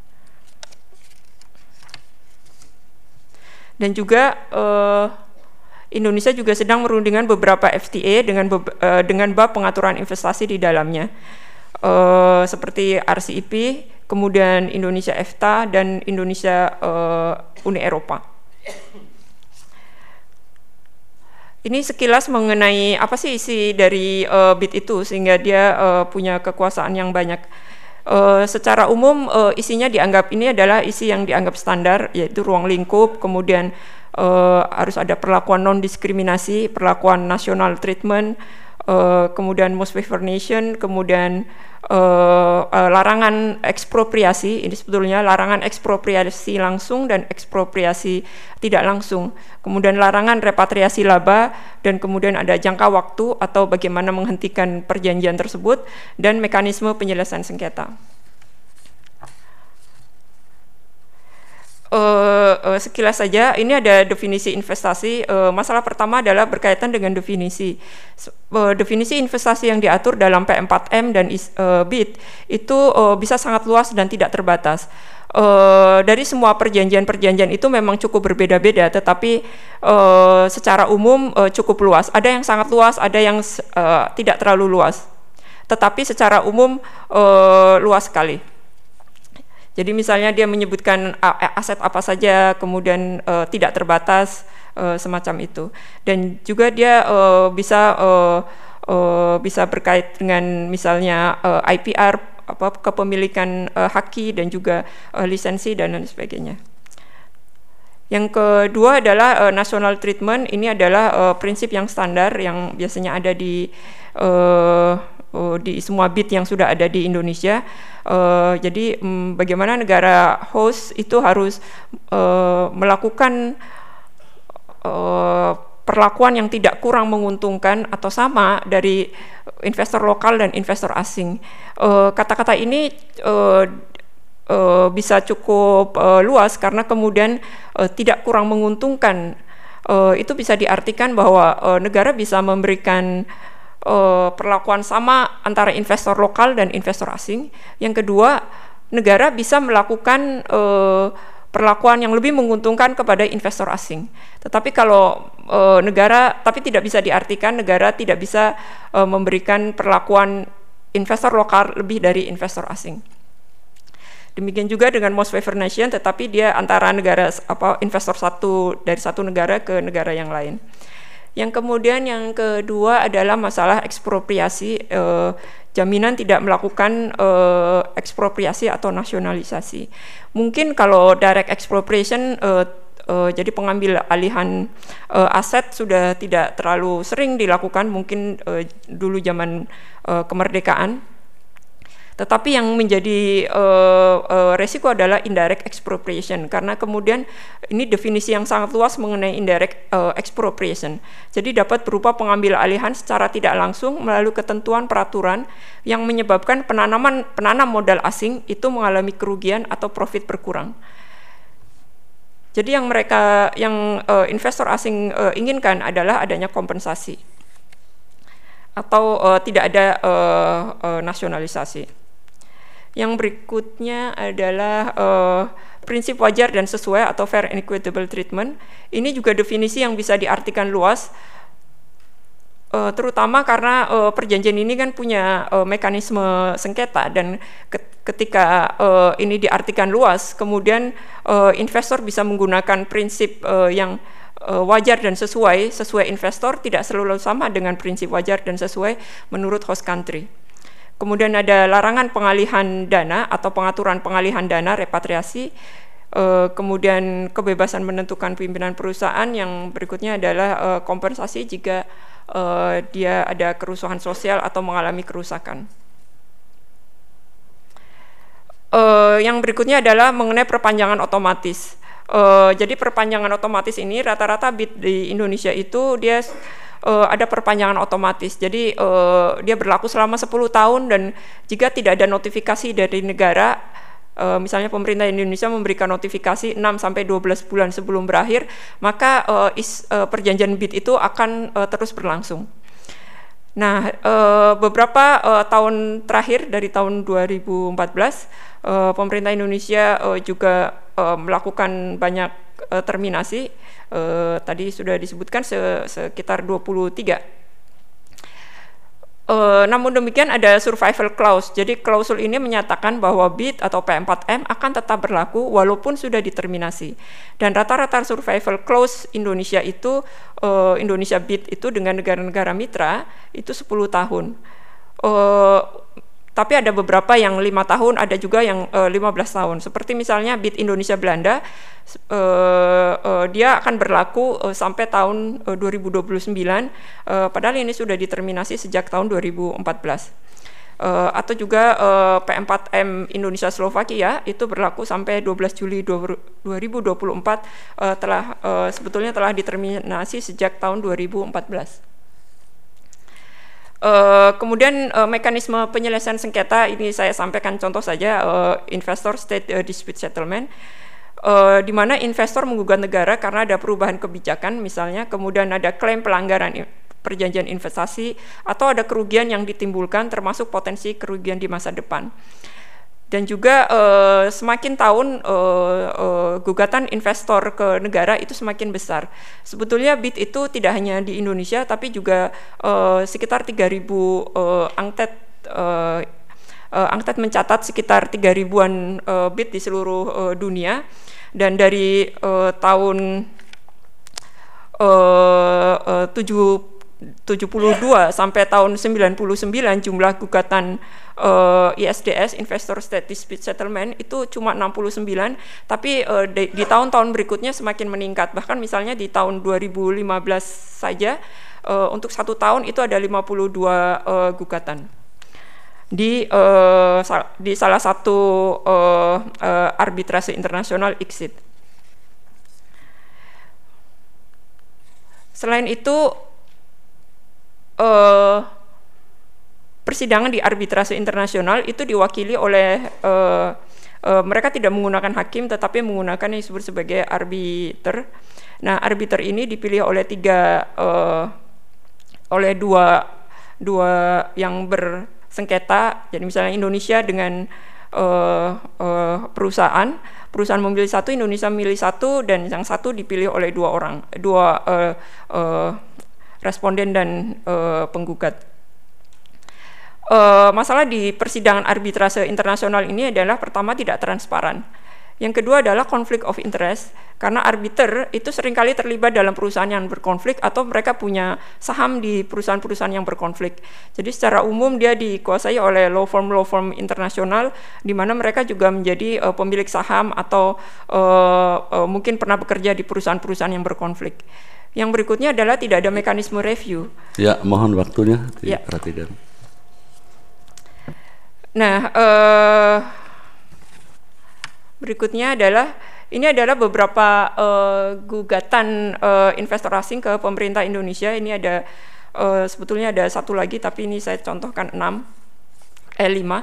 Dan juga uh, Indonesia juga sedang merundingkan beberapa F T A dengan uh, dengan bab pengaturan investasi di dalamnya, uh, seperti R C E P, kemudian Indonesia E F T A dan Indonesia uh, Uni Eropa. Ini sekilas mengenai apa sih isi dari uh, B I T itu sehingga dia uh, punya kekuasaan yang banyak. Uh, secara umum uh, isinya dianggap ini adalah isi yang dianggap standar, yaitu ruang lingkup, kemudian uh, harus ada perlakuan non diskriminasi, perlakuan national treatment, uh, kemudian most favored nation, kemudian uh, uh, larangan ekspropriasi. Ini sebetulnya larangan ekspropriasi langsung dan ekspropriasi tidak langsung. Kemudian larangan repatriasi laba, dan kemudian ada jangka waktu atau bagaimana menghentikan perjanjian tersebut, dan mekanisme penyelesaian sengketa. Uh, uh, sekilas saja, ini ada definisi investasi. Uh, masalah pertama adalah berkaitan dengan definisi. Uh, definisi investasi yang diatur dalam P empat M dan uh, B I T itu uh, bisa sangat luas dan tidak terbatas. Uh, dari semua perjanjian-perjanjian itu memang cukup berbeda-beda, tetapi uh, secara umum uh, cukup luas. Ada yang sangat luas, ada yang uh, tidak terlalu luas. Tetapi secara umum uh, luas sekali. Jadi misalnya dia menyebutkan aset apa saja, kemudian uh, tidak terbatas, uh, semacam itu. Dan juga dia uh, bisa uh, uh, bisa berkait dengan misalnya uh, I P R, apa, kepemilikan uh, haki dan juga uh, lisensi dan lain sebagainya. Yang kedua adalah uh, national treatment. Ini adalah uh, prinsip yang standar yang biasanya ada di uh, uh, di semua B I T yang sudah ada di Indonesia. Uh, jadi um, bagaimana negara host itu harus uh, melakukan uh, perlakuan yang tidak kurang menguntungkan atau sama dari investor lokal dan investor asing. Uh, kata-kata ini uh, uh, bisa cukup uh, luas karena kemudian uh, tidak kurang menguntungkan. Uh, itu bisa diartikan bahwa uh, negara bisa memberikan Uh, perlakuan sama antara investor lokal dan investor asing. Yang kedua, negara bisa melakukan uh, perlakuan yang lebih menguntungkan kepada investor asing. Tetapi kalau uh, negara, tapi tidak bisa diartikan negara tidak bisa uh, memberikan perlakuan investor lokal lebih dari investor asing. Demikian juga dengan most favored nation, tetapi dia antara negara apa investor satu dari satu negara ke negara yang lain. Yang kemudian yang kedua adalah masalah ekspropriasi, eh, jaminan tidak melakukan eh, ekspropriasi atau nasionalisasi. Mungkin kalau direct expropriation, eh, eh, jadi pengambil alihan eh, aset sudah tidak terlalu sering dilakukan, mungkin eh, dulu zaman eh, kemerdekaan. Tetapi yang menjadi uh, uh, resiko adalah indirect expropriation, karena kemudian ini definisi yang sangat luas mengenai indirect uh, expropriation. Jadi dapat berupa pengambil alihan secara tidak langsung melalui ketentuan peraturan yang menyebabkan penanaman penanam modal asing itu mengalami kerugian atau profit berkurang. Jadi yang mereka yang uh, investor asing uh, inginkan adalah adanya kompensasi atau uh, tidak ada uh, uh, nasionalisasi. Yang berikutnya adalah uh, prinsip wajar dan sesuai atau fair and equitable treatment. Ini juga definisi yang bisa diartikan luas, uh, terutama karena uh, perjanjian ini kan punya uh, mekanisme sengketa, dan ketika uh, ini diartikan luas, kemudian uh, investor bisa menggunakan prinsip uh, yang uh, wajar dan sesuai. Sesuai investor tidak selalu sama dengan prinsip wajar dan sesuai menurut host country. Kemudian ada larangan pengalihan dana atau pengaturan pengalihan dana repatriasi, eh, kemudian kebebasan menentukan pimpinan perusahaan. Yang berikutnya adalah eh, kompensasi jika eh, dia ada kerusuhan sosial atau mengalami kerusakan. Eh, yang berikutnya adalah mengenai perpanjangan otomatis. Eh, jadi perpanjangan otomatis ini rata-rata B I T di Indonesia itu dia Uh, ada perpanjangan otomatis. Jadi uh, dia berlaku selama sepuluh tahun, dan jika tidak ada notifikasi dari negara, uh, misalnya pemerintah Indonesia memberikan notifikasi enam sampai dua belas bulan sebelum berakhir, maka uh, is, uh, perjanjian B I T itu akan uh, terus berlangsung. Nah, uh, beberapa uh, tahun terakhir dari tahun dua ribu empat belas, uh, pemerintah Indonesia uh, juga uh, melakukan banyak uh, terminasi. Uh, tadi sudah disebutkan se sekitar dua puluh tiga. Uh, namun demikian ada survival clause. Jadi klausul ini menyatakan bahwa B I T atau P empat M akan tetap berlaku walaupun sudah diterminasi. Dan rata-rata survival clause Indonesia itu uh, Indonesia B I T itu dengan negara-negara mitra itu sepuluh tahun. Uh, tapi ada beberapa yang lima tahun, ada juga yang uh, lima belas tahun. Seperti misalnya B I T Indonesia Belanda, uh, uh, dia akan berlaku uh, sampai tahun uh, dua ribu dua puluh sembilan, uh, padahal ini sudah diterminasi sejak tahun dua ribu empat belas. Uh, atau juga uh, P empat M Indonesia Slovakia itu berlaku sampai dua belas Juli dua ribu dua puluh empat, uh, telah uh, sebetulnya telah diterminasi sejak tahun dua ribu empat belas. Uh, kemudian uh, mekanisme penyelesaian sengketa ini saya sampaikan contoh saja, uh, investor state uh, dispute settlement, uh, di mana investor menggugat negara karena ada perubahan kebijakan misalnya, kemudian ada klaim pelanggaran perjanjian investasi atau ada kerugian yang ditimbulkan termasuk potensi kerugian di masa depan. Dan juga uh, semakin tahun uh, uh, gugatan investor ke negara itu semakin besar. Sebetulnya B I T itu tidak hanya di Indonesia tapi juga uh, sekitar tiga ribu uh, angket uh, uh, angket mencatat sekitar tiga ribuan uh, B I T di seluruh uh, dunia, dan dari uh, tahun uh, uh, tujuh puluh dua sampai tahun sembilan puluh sembilan jumlah gugatan uh, I S D S Investor State Dispute Settlement itu cuma enam puluh sembilan, tapi uh, di, di tahun-tahun berikutnya semakin meningkat. Bahkan misalnya di tahun dua ribu lima belas saja uh, untuk satu tahun itu ada lima puluh dua uh, gugatan di uh, di salah satu uh, uh, arbitrase internasional I C S I D. Selain itu, Uh, persidangan di arbitrase internasional itu diwakili oleh uh, uh, mereka tidak menggunakan hakim tetapi menggunakan yang disebut sebagai arbiter. Nah, arbiter ini dipilih oleh tiga uh, oleh dua dua yang bersengketa. Jadi misalnya Indonesia dengan uh, uh, perusahaan perusahaan memilih satu, Indonesia memilih satu, dan yang satu dipilih oleh dua orang dua uh, uh, responden dan uh, penggugat. Uh, masalah di persidangan arbitrase internasional ini adalah pertama tidak transparan. Yang kedua adalah konflik of interest, karena arbiter itu seringkali terlibat dalam perusahaan yang berkonflik atau mereka punya saham di perusahaan-perusahaan yang berkonflik. Jadi secara umum dia dikuasai oleh law firm law firm internasional, di mana mereka juga menjadi uh, pemilik saham atau uh, uh, mungkin pernah bekerja di perusahaan-perusahaan yang berkonflik. Yang berikutnya adalah tidak ada mekanisme review. Ya, mohon waktunya Ya. diperhatikan. Nah, eh, berikutnya adalah ini adalah beberapa eh, gugatan eh, investor asing ke pemerintah Indonesia. Ini ada eh, sebetulnya ada satu lagi, tapi ini saya contohkan enam, eh lima.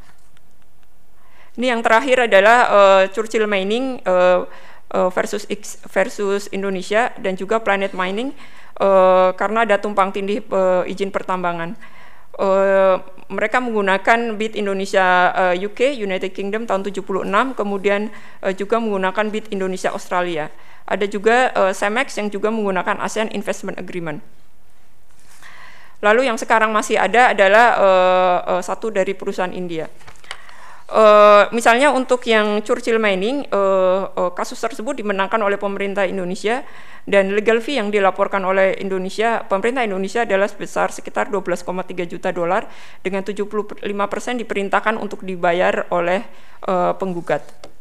Ini yang terakhir adalah eh, Churchill Mining eh, versus X versus Indonesia, dan juga Planet Mining uh, karena ada tumpang tindih uh, izin pertambangan. Uh, mereka menggunakan B I T Indonesia uh, U K United Kingdom tahun tujuh puluh enam, kemudian uh, juga menggunakan B I T Indonesia Australia. Ada juga uh, Cemex yang juga menggunakan ASEAN Investment Agreement. Lalu yang sekarang masih ada adalah uh, uh, satu dari perusahaan India. Uh, misalnya untuk yang Churchill Mining, uh, uh, kasus tersebut dimenangkan oleh pemerintah Indonesia, dan legal fee yang dilaporkan oleh Indonesia, pemerintah Indonesia adalah sebesar sekitar dua belas koma tiga juta dolar, dengan tujuh puluh lima persen diperintahkan untuk dibayar oleh uh, penggugat.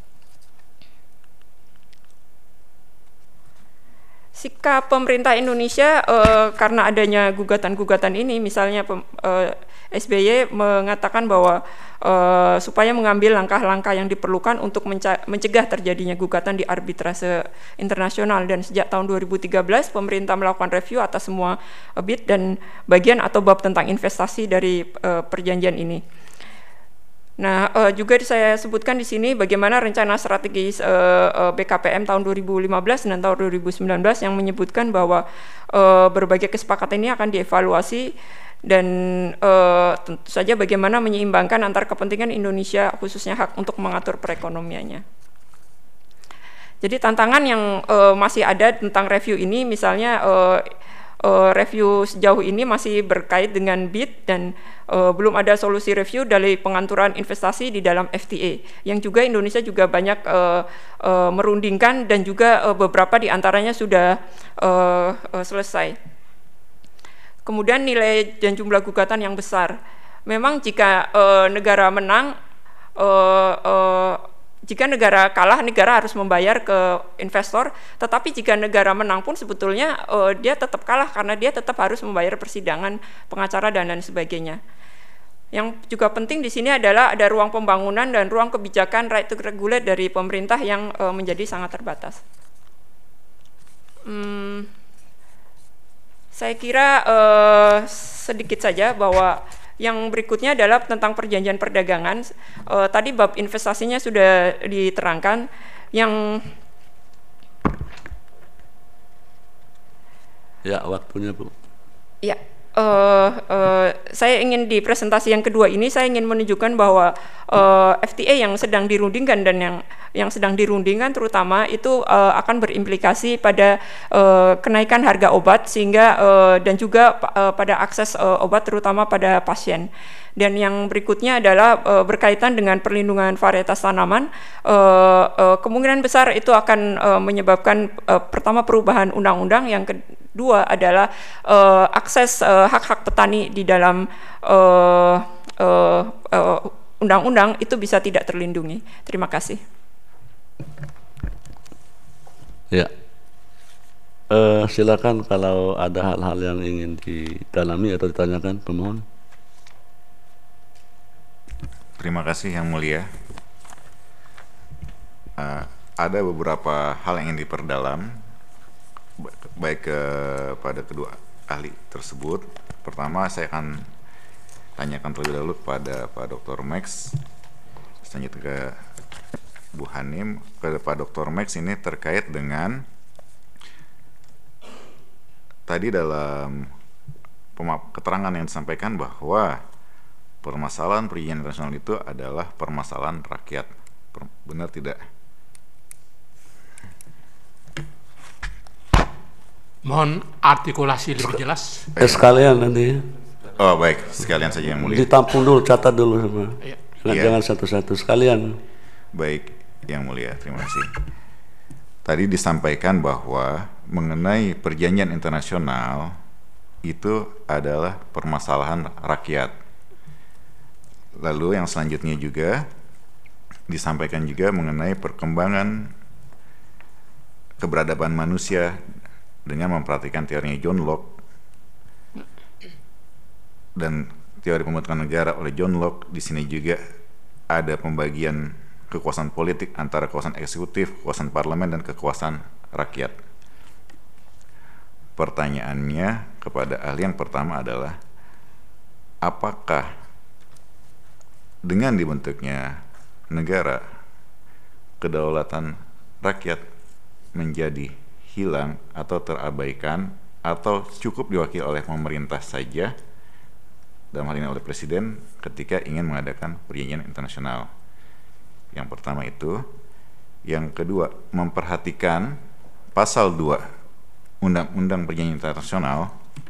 Sikap pemerintah Indonesia uh, karena adanya gugatan-gugatan ini, misalnya pem, uh, S B Y mengatakan bahwa uh, supaya mengambil langkah-langkah yang diperlukan untuk mencegah terjadinya gugatan di arbitrase internasional, dan sejak tahun dua ribu tiga belas pemerintah melakukan review atas semua B I T dan bagian atau bab tentang investasi dari uh, perjanjian ini. Nah, uh, juga saya sebutkan di sini bagaimana rencana strategis uh, uh, B K P M tahun dua ribu lima belas dan tahun dua ribu sembilan belas yang menyebutkan bahwa uh, berbagai kesepakatan ini akan dievaluasi, dan uh, tentu saja bagaimana menyeimbangkan antar kepentingan Indonesia, khususnya hak untuk mengatur perekonomiannya. Jadi tantangan yang uh, masih ada tentang review ini, misalnya uh, Uh, review sejauh ini masih berkait dengan B I T, dan uh, belum ada solusi review dari pengaturan investasi di dalam F T A, yang juga Indonesia juga banyak uh, uh, merundingkan, dan juga uh, beberapa di antaranya sudah uh, uh, selesai. Kemudian nilai dan jumlah gugatan yang besar. Memang jika uh, negara menang, uh, uh, jika negara kalah, negara harus membayar ke investor. Tetapi jika negara menang pun sebetulnya uh, dia tetap kalah karena dia tetap harus membayar persidangan, pengacara dan lain sebagainya. Yang juga penting di sini adalah ada ruang pembangunan dan ruang kebijakan right to regulate dari pemerintah yang uh, menjadi sangat terbatas. Hmm, saya kira uh, sedikit saja bahwa yang berikutnya adalah tentang perjanjian perdagangan. Uh, tadi bab investasinya sudah diterangkan. Yang ya waktunya Bu. Ya. Uh, uh, saya ingin di presentasi yang kedua ini saya ingin menunjukkan bahwa uh, F T A yang sedang dirundingkan dan yang yang sedang dirundingkan terutama itu uh, akan berimplikasi pada uh, kenaikan harga obat sehingga uh, dan juga uh, pada akses uh, obat terutama pada pasien. Dan yang berikutnya adalah uh, berkaitan dengan perlindungan varietas tanaman. Uh, uh, kemungkinan besar itu akan uh, menyebabkan uh, pertama perubahan undang-undang, yang kedua adalah uh, akses uh, hak-hak petani di dalam uh, uh, uh, undang-undang itu bisa tidak terlindungi. Terima kasih. Ya, uh, silakan kalau ada hal-hal yang ingin didalami atau ditanyakan pemohon. Terima kasih Yang Mulia. Uh, ada beberapa hal yang ingin diperdalam, baik kepada kedua ahli tersebut. Pertama, saya akan tanyakan terlebih dahulu kepada Pak Doktor Max, selanjutnya ke Bu Hanim. Kepada Pak Doktor Max ini terkait dengan tadi dalam keterangan yang disampaikan bahwa permasalahan perjanjian internasional itu adalah permasalahan rakyat. Benar tidak? Mohon artikulasi lebih jelas. Eh, sekalian nanti. Oh baik, sekalian saja Yang Mulia. Ditampung dulu, catat dulu semua. Ya. Jangan satu-satu, sekalian. Baik Yang Mulia, terima kasih. Tadi disampaikan bahwa mengenai perjanjian internasional itu adalah permasalahan rakyat. Lalu yang selanjutnya juga disampaikan juga mengenai perkembangan keberadaban manusia dengan memperhatikan teorinya John Locke dan teori pembentukan negara oleh John Locke. Di sini juga ada pembagian kekuasaan politik antara kekuasaan eksekutif, kekuasaan parlemen, dan kekuasaan rakyat. Pertanyaannya kepada ahli yang pertama adalah, apakah dengan dibentuknya negara, kedaulatan rakyat menjadi hilang atau terabaikan, atau cukup diwakili oleh pemerintah saja, dalam hal ini oleh presiden, ketika ingin mengadakan perjanjian internasional? Yang pertama itu. Yang kedua, memperhatikan pasal dua Undang-Undang Perjanjian Internasional.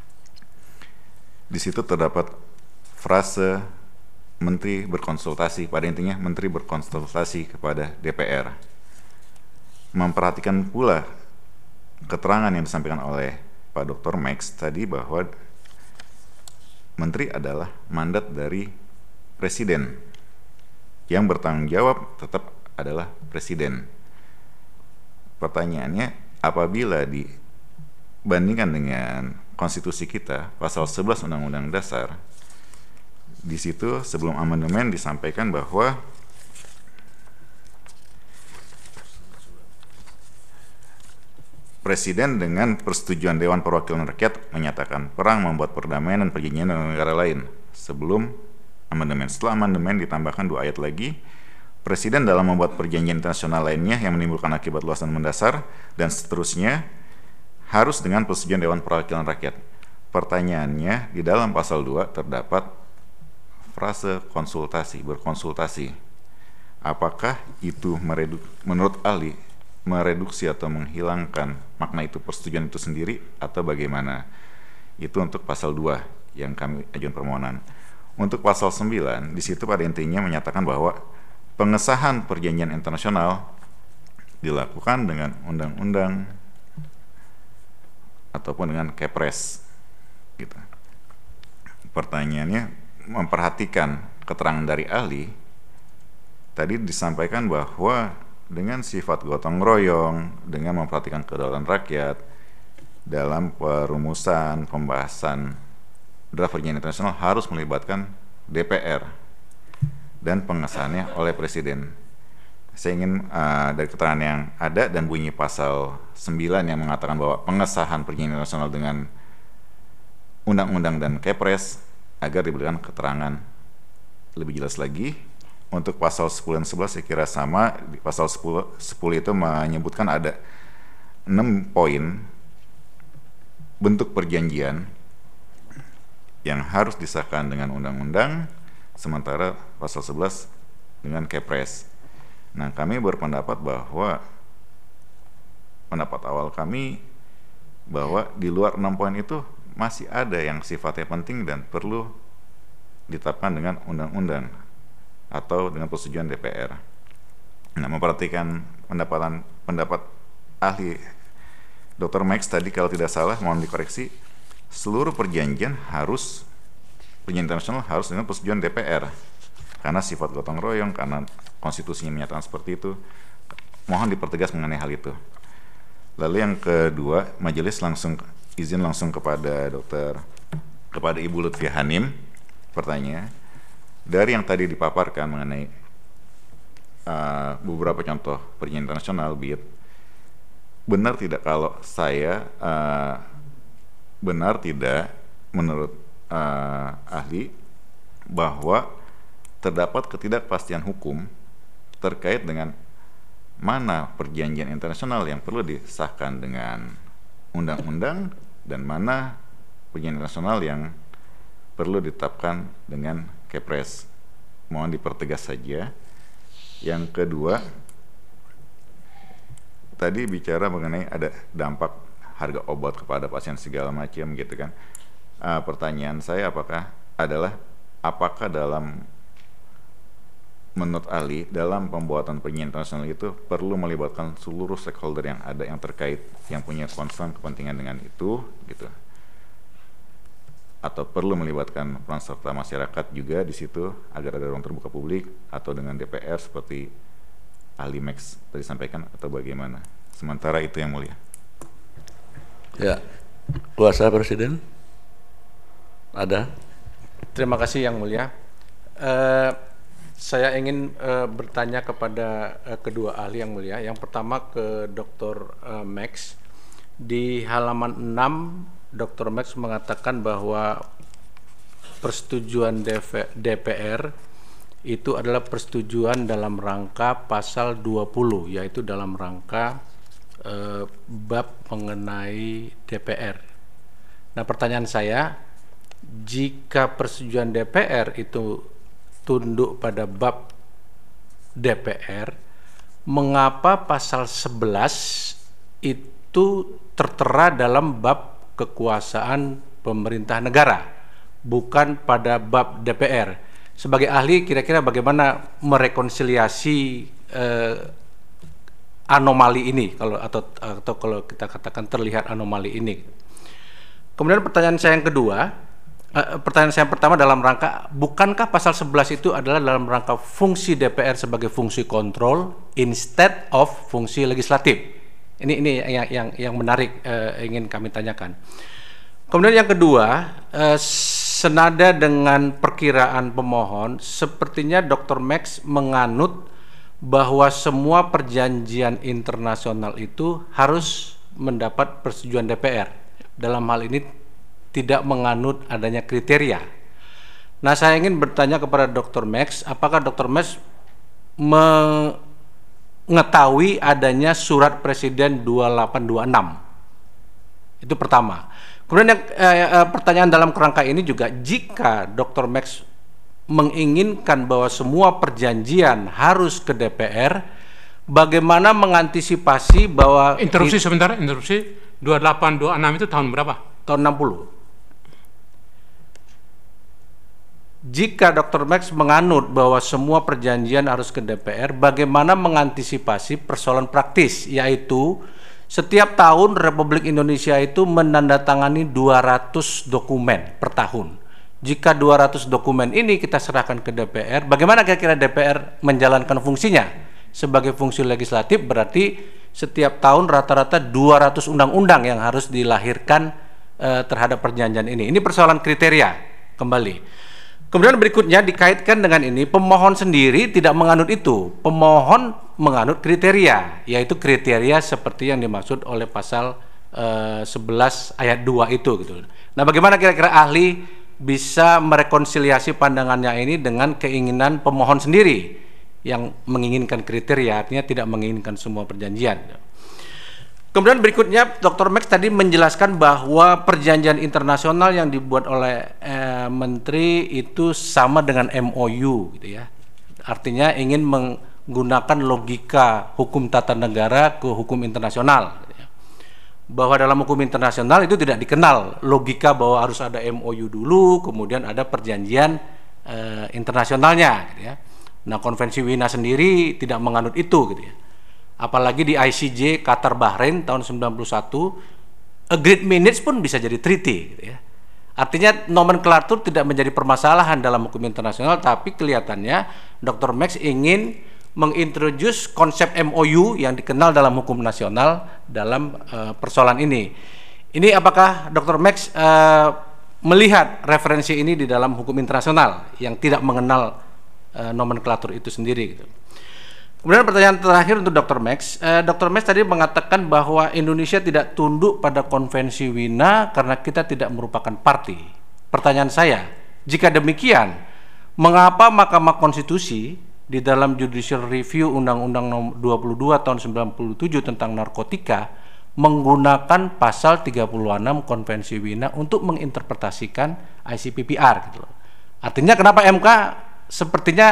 Di situ terdapat frase Menteri berkonsultasi, pada intinya Menteri berkonsultasi kepada D P R. Memperhatikan pula keterangan yang disampaikan oleh Pak Doktor Max tadi bahwa Menteri adalah mandat dari Presiden, yang bertanggung jawab tetap adalah Presiden. Pertanyaannya, apabila dibandingkan dengan konstitusi kita, pasal sebelas Undang-Undang Dasar, di situ sebelum amandemen disampaikan bahwa Presiden dengan persetujuan Dewan Perwakilan Rakyat menyatakan perang, membuat perdamaian dan perjanjian dengan negara lain sebelum amandemen. Setelah amandemen ditambahkan dua ayat lagi, Presiden dalam membuat perjanjian internasional lainnya yang menimbulkan akibat luas dan mendasar dan seterusnya harus dengan persetujuan Dewan Perwakilan Rakyat. Pertanyaannya, di dalam pasal dua terdapat frase konsultasi, berkonsultasi. Apakah itu mereduk, menurut ahli mereduksi atau menghilangkan makna itu persetujuan itu sendiri, atau bagaimana? Itu untuk pasal dua yang kami ajukan permohonan. Untuk pasal sembilan, di situ pada intinya menyatakan bahwa pengesahan perjanjian internasional dilakukan dengan undang-undang ataupun dengan Kepres gitu. Pertanyaannya, memperhatikan keterangan dari ahli, tadi disampaikan bahwa dengan sifat gotong royong, dengan memperhatikan kedaulatan rakyat, dalam perumusan pembahasan draft perjanjian internasional harus melibatkan D P R dan pengesahannya oleh Presiden. Saya ingin uh, dari keterangan yang ada dan bunyi pasal sembilan yang mengatakan bahwa pengesahan perjanjian internasional dengan undang-undang dan Kepres agar diberikan keterangan lebih jelas lagi. Untuk pasal sepuluh dan sebelas saya kira sama. Di pasal sepuluh, sepuluh itu menyebutkan ada enam poin bentuk perjanjian yang harus disahkan dengan undang-undang, sementara pasal sebelas dengan Kepres. Nah, kami berpendapat bahwa pendapat awal kami bahwa di luar enam poin itu masih ada yang sifatnya penting dan perlu ditetapkan dengan undang-undang atau dengan persetujuan D P R. Nah, memperhatikan pendapatan pendapat ahli doktor Max tadi, kalau tidak salah, mohon dikoreksi, seluruh perjanjian harus perjanjian internasional harus dengan persetujuan D P R karena sifat gotong royong, karena konstitusinya menyatakan seperti itu. Mohon dipertegas mengenai hal itu. Lalu yang kedua, majelis langsung izin langsung kepada dokter kepada Ibu Lutfi Hanim. Pertanyaan dari yang tadi dipaparkan mengenai uh, beberapa contoh perjanjian internasional, B I T, benar tidak kalau saya uh, benar tidak menurut uh, ahli bahwa terdapat ketidakpastian hukum terkait dengan mana perjanjian internasional yang perlu disahkan dengan undang-undang dan mana perjanjian internasional yang perlu ditetapkan dengan Kepres. Mohon dipertegas saja. Yang kedua, tadi bicara mengenai ada dampak harga obat kepada pasien segala macam gitu kan. Uh, pertanyaan saya apakah adalah apakah dalam menurut ahli dalam pembuatan perjanjian internasional itu perlu melibatkan seluruh stakeholder yang ada yang terkait, yang punya concern kepentingan dengan itu gitu, atau perlu melibatkan peran serta masyarakat juga di situ agar ada ruang terbuka publik, atau dengan D P R seperti ahli Max tadi sampaikan, atau bagaimana? Sementara itu yang mulia. Ya, kuasa Presiden ada. Terima kasih yang mulia. Uh, saya ingin uh, bertanya kepada uh, kedua ahli yang mulia. Yang pertama ke doktor uh, Max. Di halaman enam, doktor Max mengatakan bahwa persetujuan D P R itu adalah persetujuan dalam rangka pasal dua puluh, yaitu dalam rangka uh, bab mengenai D P R. Nah, pertanyaan saya, jika persetujuan D P R itu tunduk pada bab D P R, mengapa pasal sebelas itu tertera dalam bab kekuasaan pemerintah negara, bukan pada bab D P R? Sebagai ahli, kira-kira bagaimana merekonsiliasi eh, anomali ini, kalau atau atau kalau kita katakan terlihat anomali ini? Kemudian pertanyaan saya yang kedua, Uh, pertanyaan saya yang pertama dalam rangka, bukankah pasal sebelas itu adalah dalam rangka fungsi D P R sebagai fungsi kontrol instead of fungsi legislatif? Ini ini yang yang yang menarik uh, ingin kami tanyakan. Kemudian yang kedua, uh, senada dengan perkiraan pemohon, sepertinya doktor Max menganut bahwa semua perjanjian internasional itu harus mendapat persetujuan D P R. Dalam hal ini tidak menganut adanya kriteria. Nah, saya ingin bertanya kepada doktor Max, apakah doktor Max mengetahui adanya surat Presiden dua delapan dua enam? Itu pertama. Kemudian yang, eh, pertanyaan dalam kerangka ini juga, jika doktor Max menginginkan bahwa semua perjanjian harus ke D P R, bagaimana mengantisipasi bahwa... Interupsi sebentar, interupsi. dua delapan dua enam itu tahun berapa? Tahun enam puluh. Jika doktor Max menganut bahwa semua perjanjian harus ke D P R, bagaimana mengantisipasi persoalan praktis, yaitu setiap tahun Republik Indonesia itu menandatangani dua ratus dokumen per tahun, Jika dua ratus dokumen ini kita serahkan ke D P R, bagaimana kira-kira D P R menjalankan fungsinya? Sebagai fungsi legislatif berarti setiap tahun rata-rata dua ratus undang-undang yang harus dilahirkan eh, terhadap perjanjian ini. Ini persoalan kriteria kembali. Kemudian berikutnya dikaitkan dengan ini, pemohon sendiri tidak menganut itu. Pemohon menganut kriteria, yaitu kriteria seperti yang dimaksud oleh pasal eh, sebelas ayat dua itu gitu. Nah, bagaimana kira-kira ahli bisa merekonsiliasi pandangannya ini dengan keinginan pemohon sendiri yang menginginkan kriteria, artinya tidak menginginkan semua perjanjian. Kemudian berikutnya Doktor Max tadi menjelaskan bahwa perjanjian internasional yang dibuat oleh eh, Menteri itu sama dengan M O U gitu ya. Artinya ingin menggunakan logika hukum tata negara ke hukum internasional. Bahwa dalam hukum internasional itu tidak dikenal logika bahwa harus ada M O U dulu, kemudian ada perjanjian e, internasionalnya gitu ya. Nah, Konvensi Wina sendiri tidak menganut itu gitu ya. Apalagi di I C J Qatar Bahrain tahun sembilan puluh satu, agreed minutes pun bisa jadi treaty gitu ya. Artinya nomenklatur tidak menjadi permasalahan dalam hukum internasional, tapi kelihatannya Doktor Max ingin mengintroduce konsep M O U yang dikenal dalam hukum nasional dalam uh, persoalan ini. Ini apakah Doktor Max uh, melihat referensi ini di dalam hukum internasional yang tidak mengenal uh, nomenklatur itu sendiri gitu. Kemudian pertanyaan terakhir untuk Doktor Max. Uh, Doktor Max tadi mengatakan bahwa Indonesia tidak tunduk pada Konvensi Wina karena kita tidak merupakan parti. Pertanyaan saya, jika demikian, mengapa Mahkamah Konstitusi di dalam Judicial Review Undang-Undang nomor dua puluh dua tahun sembilan puluh tujuh tentang narkotika menggunakan pasal tiga puluh enam Konvensi Wina untuk menginterpretasikan I C P P R gitu loh. Artinya kenapa M K sepertinya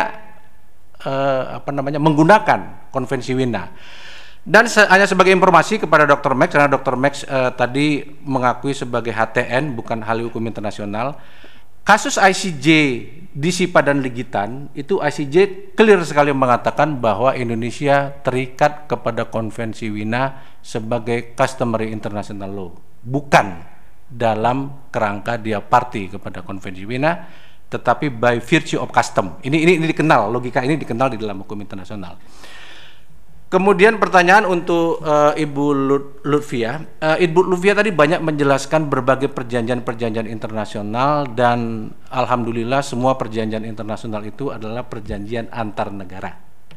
eh, apa namanya menggunakan Konvensi Wina. Dan se hanya sebagai informasi kepada Doktor Max, karena Doktor Max eh, tadi mengakui sebagai H T N bukan ahli hukum internasional. Kasus I C J Disipa dan Ligitan itu I C J clear sekali mengatakan bahwa Indonesia terikat kepada Konvensi Wina sebagai customary international law, bukan dalam kerangka dia party kepada Konvensi Wina, tetapi by virtue of custom. Ini ini, ini dikenal, logika ini dikenal di dalam hukum internasional. Kemudian pertanyaan untuk uh, Ibu Lutfia. Uh, Ibu Lutfia tadi banyak menjelaskan berbagai perjanjian-perjanjian internasional dan alhamdulillah semua perjanjian internasional itu adalah perjanjian antar negara.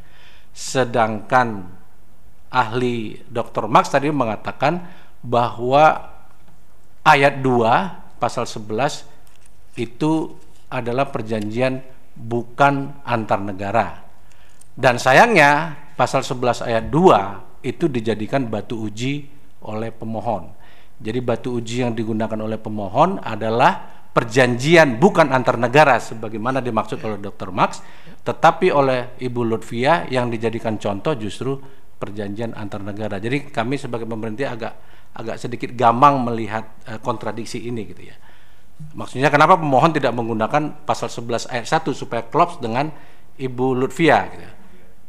Sedangkan ahli Doktor Max tadi mengatakan bahwa ayat dua pasal sebelas itu adalah perjanjian bukan antar negara. Dan sayangnya pasal sebelas ayat dua itu dijadikan batu uji oleh pemohon. Jadi batu uji yang digunakan oleh pemohon adalah perjanjian bukan antar negara sebagaimana dimaksud oleh Doktor Max, tetapi oleh Ibu Lutfia yang dijadikan contoh justru perjanjian antar negara. Jadi kami sebagai pemerintah agak agak sedikit gamang melihat uh, kontradiksi ini gitu ya. Maksudnya kenapa pemohon tidak menggunakan pasal sebelas ayat satu supaya klops dengan Ibu Lutfia gitu ya.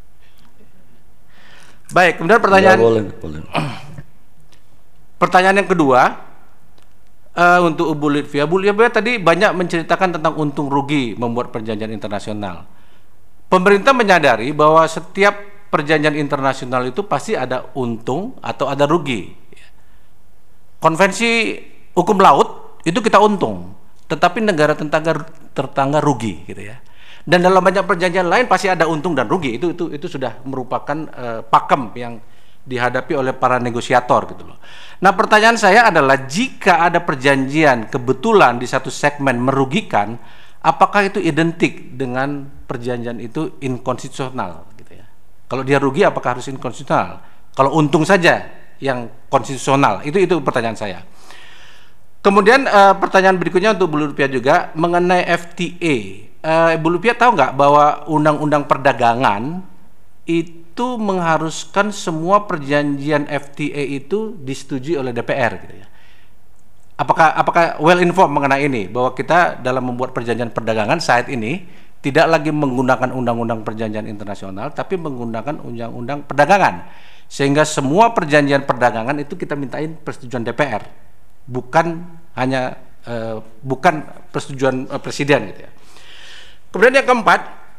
Baik, kemudian pertanyaan ya, boleh, boleh. Pertanyaan yang kedua uh, untuk Ibu Lutfia. Bu Lutfia tadi banyak menceritakan tentang untung rugi membuat perjanjian internasional. Pemerintah menyadari bahwa setiap perjanjian internasional itu pasti ada untung atau ada rugi. Konvensi hukum laut itu kita untung, tetapi negara tetangga tetangga rugi gitu ya. Dan dalam banyak perjanjian lain pasti ada untung dan rugi. Itu itu itu sudah merupakan uh, pakem yang dihadapi oleh para negosiator gitu loh. Nah, pertanyaan saya adalah jika ada perjanjian kebetulan di satu segmen merugikan, apakah itu identik dengan perjanjian itu inkonstitusional gitu ya? Kalau dia rugi apakah harus inkonstitusional? Kalau untung saja yang konstitusional? Itu itu pertanyaan saya. Kemudian uh, pertanyaan berikutnya untuk Bu Lutfia juga mengenai F T A. Uh, Bu Lutfia tahu nggak bahwa undang-undang perdagangan itu mengharuskan semua perjanjian F T A itu disetujui oleh D P R gitu ya. Apakah apakah well informed mengenai ini bahwa kita dalam membuat perjanjian perdagangan saat ini tidak lagi menggunakan undang-undang perjanjian internasional tapi menggunakan undang-undang perdagangan, sehingga semua perjanjian perdagangan itu kita mintain persetujuan D P R, bukan hanya uh, bukan persetujuan uh, presiden gitu ya. Kemudian yang keempat,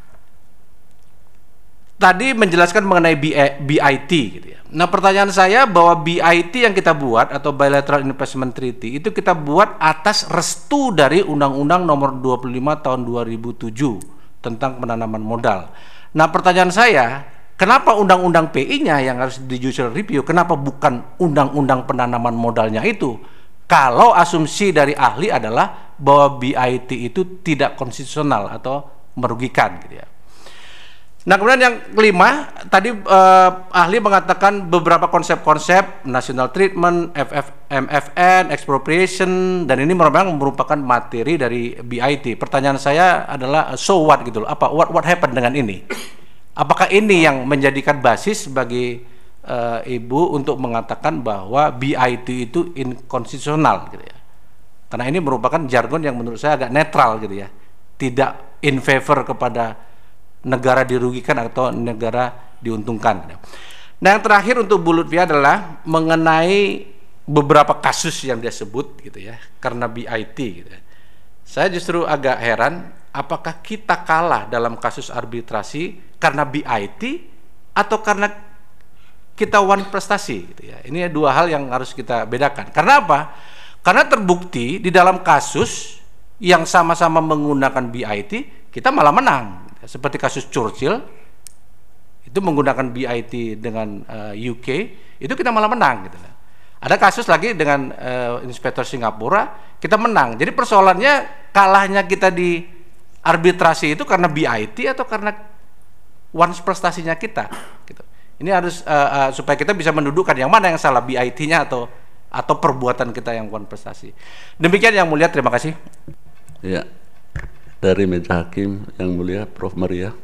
tadi menjelaskan mengenai B I T gitu ya. Nah, pertanyaan saya bahwa B I T yang kita buat atau Bilateral Investment Treaty itu kita buat atas restu dari Undang-Undang Nomor dua puluh lima Tahun dua ribu tujuh tentang penanaman modal. Nah, pertanyaan saya, kenapa Undang-Undang P I-nya yang harus di judicial review, kenapa bukan Undang-Undang penanaman modalnya itu? Kalau asumsi dari ahli adalah bahwa B I T itu tidak konstitusional atau merugikan gitu ya. Nah, kemudian yang kelima, tadi eh, ahli mengatakan beberapa konsep-konsep national treatment, F F, M F N, expropriation, dan ini memang merupakan materi dari B I T. Pertanyaan saya adalah so what gitu loh, apa what what happened dengan ini? Apakah ini yang menjadikan basis bagi eh, Ibu untuk mengatakan bahwa B I T itu inkonstitusional gitu ya? Karena ini merupakan jargon yang menurut saya agak netral gitu ya, tidak in favor kepada negara dirugikan atau negara diuntungkan. Nah, yang terakhir untuk Bu Lutfi adalah mengenai beberapa kasus yang dia sebut gitu ya, karena B I T gitu ya. Saya justru agak heran, apakah kita kalah dalam kasus arbitrasi karena B I T atau karena kita one prestasi gitu ya. Ini dua hal yang harus kita bedakan. Karena apa? Karena terbukti di dalam kasus yang sama-sama menggunakan B I T, kita malah menang. Seperti kasus Churchill itu menggunakan B I T dengan uh, U K, itu kita malah menang gitu. Ada kasus lagi dengan uh, inspektor Singapura, kita menang. Jadi persoalannya kalahnya kita di arbitrasi itu karena B I T atau karena once prestasinya kita gitu. Ini harus uh, uh, supaya kita bisa mendudukkan yang mana yang salah, B I T-nya atau atau perbuatan kita yang one prestasi. Demikian Yang Mulia, terima kasih. Ya. Dari meja hakim Yang Mulia, Prof Maria.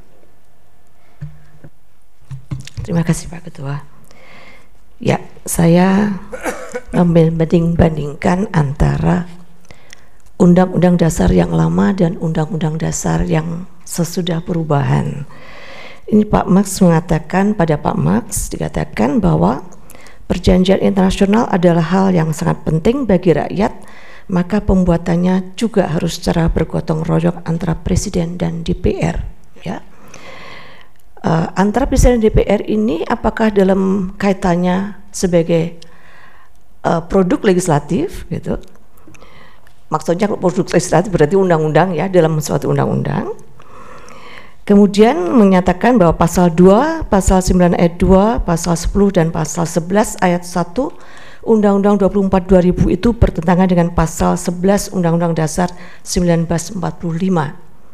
Terima kasih Pak Ketua. Ya, saya membanding-bandingkan antara Undang-Undang Dasar yang lama dan Undang-Undang Dasar yang sesudah perubahan. Ini Pak Max mengatakan, pada Pak Max dikatakan bahwa perjanjian internasional adalah hal yang sangat penting bagi rakyat, maka pembuatannya juga harus secara bergotong royong antara Presiden dan D P R. Ya, uh, antara Presiden dan D P R ini apakah dalam kaitannya sebagai uh, produk legislatif, gitu? Maksudnya produk legislatif berarti undang-undang ya, dalam suatu undang-undang. Kemudian menyatakan bahwa pasal dua, pasal sembilan ayat dua, pasal sepuluh dan pasal sebelas ayat satu Undang-Undang dua puluh empat dua ribu itu bertentangan dengan pasal sebelas Undang-Undang Dasar seribu sembilan ratus empat puluh lima.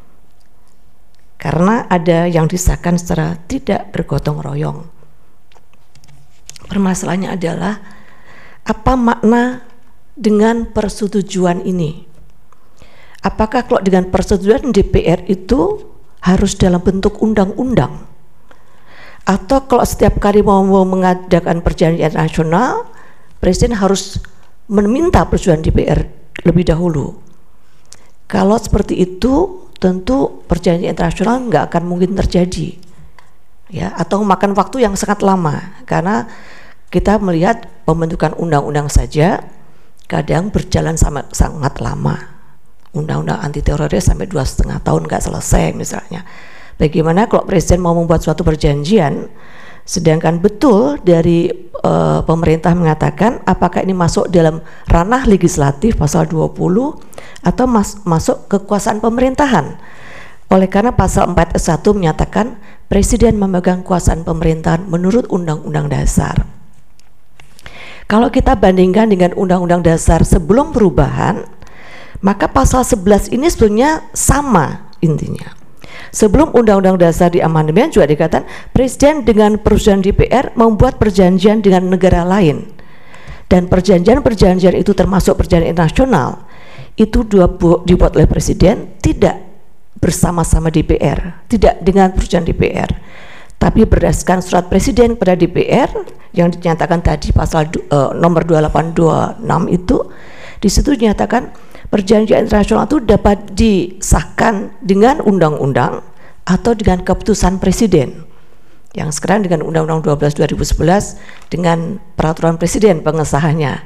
Karena ada yang disahkan secara tidak bergotong royong. Permasalahannya adalah apa makna dengan persetujuan ini? Apakah kalau dengan persetujuan D P R itu harus dalam bentuk undang-undang? Atau kalau setiap kali mau mengadakan perjanjian internasional, Presiden harus meminta persetujuan D P R lebih dahulu? Kalau seperti itu, tentu perjanjian internasional nggak akan mungkin terjadi, ya, atau makan waktu yang sangat lama. Karena kita melihat pembentukan undang-undang saja kadang berjalan sama, sangat lama. Undang-undang anti teroris sampai dua setengah tahun nggak selesai misalnya. Bagaimana kalau Presiden mau membuat suatu perjanjian, sedangkan betul dari uh, pemerintah mengatakan apakah ini masuk dalam ranah legislatif pasal dua puluh atau mas, masuk kekuasaan pemerintahan. Oleh karena pasal empat ayat satu menyatakan Presiden memegang kekuasaan pemerintahan menurut Undang-Undang Dasar. Kalau kita bandingkan dengan Undang-Undang Dasar sebelum perubahan, maka pasal sebelas ini sebenarnya sama intinya. Sebelum Undang-Undang Dasar di amandemen juga dikatakan Presiden dengan persetujuan D P R membuat perjanjian dengan negara lain, dan perjanjian-perjanjian itu termasuk perjanjian internasional itu dibuat oleh Presiden tidak bersama-sama D P R, tidak dengan persetujuan D P R, tapi berdasarkan surat Presiden pada D P R yang dinyatakan tadi pasal uh, nomor dua delapan dua enam itu. Di situ dinyatakan perjanjian internasional itu dapat disahkan dengan undang-undang atau dengan keputusan Presiden, yang sekarang dengan Undang-Undang dua belas dua ribu sebelas dengan peraturan Presiden pengesahannya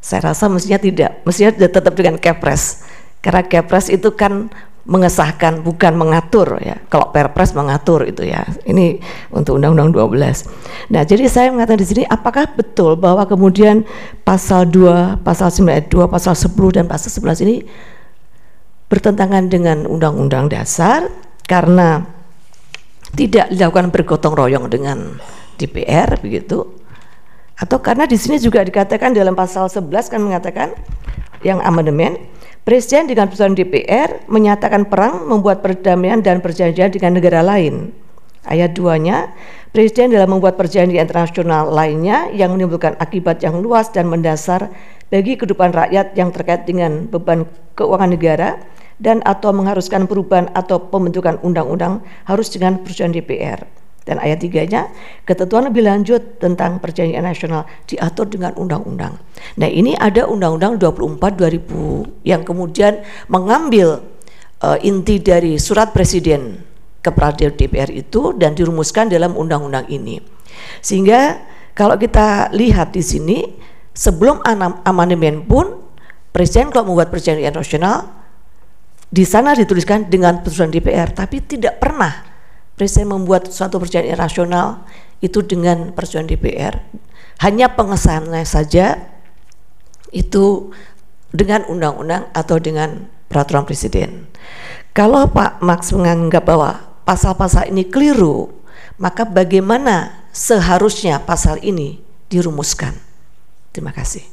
Saya rasa mestinya tidak, mestinya tetap dengan Kepres, karena Kepres itu kan mengesahkan bukan mengatur ya. Kalau Perpres mengatur itu ya. Ini untuk Undang-Undang dua belas. Nah, jadi saya mengatakan di sini apakah betul bahwa kemudian pasal dua, pasal sembilan ayat dua, pasal sepuluh dan pasal sebelas ini bertentangan dengan Undang-Undang Dasar karena tidak dilakukan bergotong royong dengan D P R begitu? Atau karena di sini juga dikatakan dalam pasal sebelas kan mengatakan yang amandemen, Presiden dengan putusan D P R menyatakan perang, membuat perdamaian dan perjanjian dengan negara lain. Ayat dua-nya, Presiden dalam membuat perjanjian internasional lainnya yang menimbulkan akibat yang luas dan mendasar bagi kehidupan rakyat yang terkait dengan beban keuangan negara dan atau mengharuskan perubahan atau pembentukan undang-undang harus dengan persetujuan D P R. Dan ayat tiga-nya, ketentuan lebih lanjut tentang perjanjian nasional diatur dengan undang-undang. Nah, ini ada Undang-Undang dua puluh empat dua ribu yang kemudian mengambil uh, inti dari surat Presiden kepada D P R itu dan dirumuskan dalam undang-undang ini. Sehingga kalau kita lihat di sini, sebelum amandemen pun Presiden kalau membuat perjanjian nasional di sana dituliskan dengan putusan D P R, tapi tidak pernah Presiden membuat suatu perjanjian nasional itu dengan persetujuan D P R. Hanya pengesahannya saja itu dengan undang-undang atau dengan peraturan Presiden. Kalau Pak Max menganggap bahwa pasal-pasal ini keliru, maka bagaimana seharusnya pasal ini dirumuskan? Terima kasih.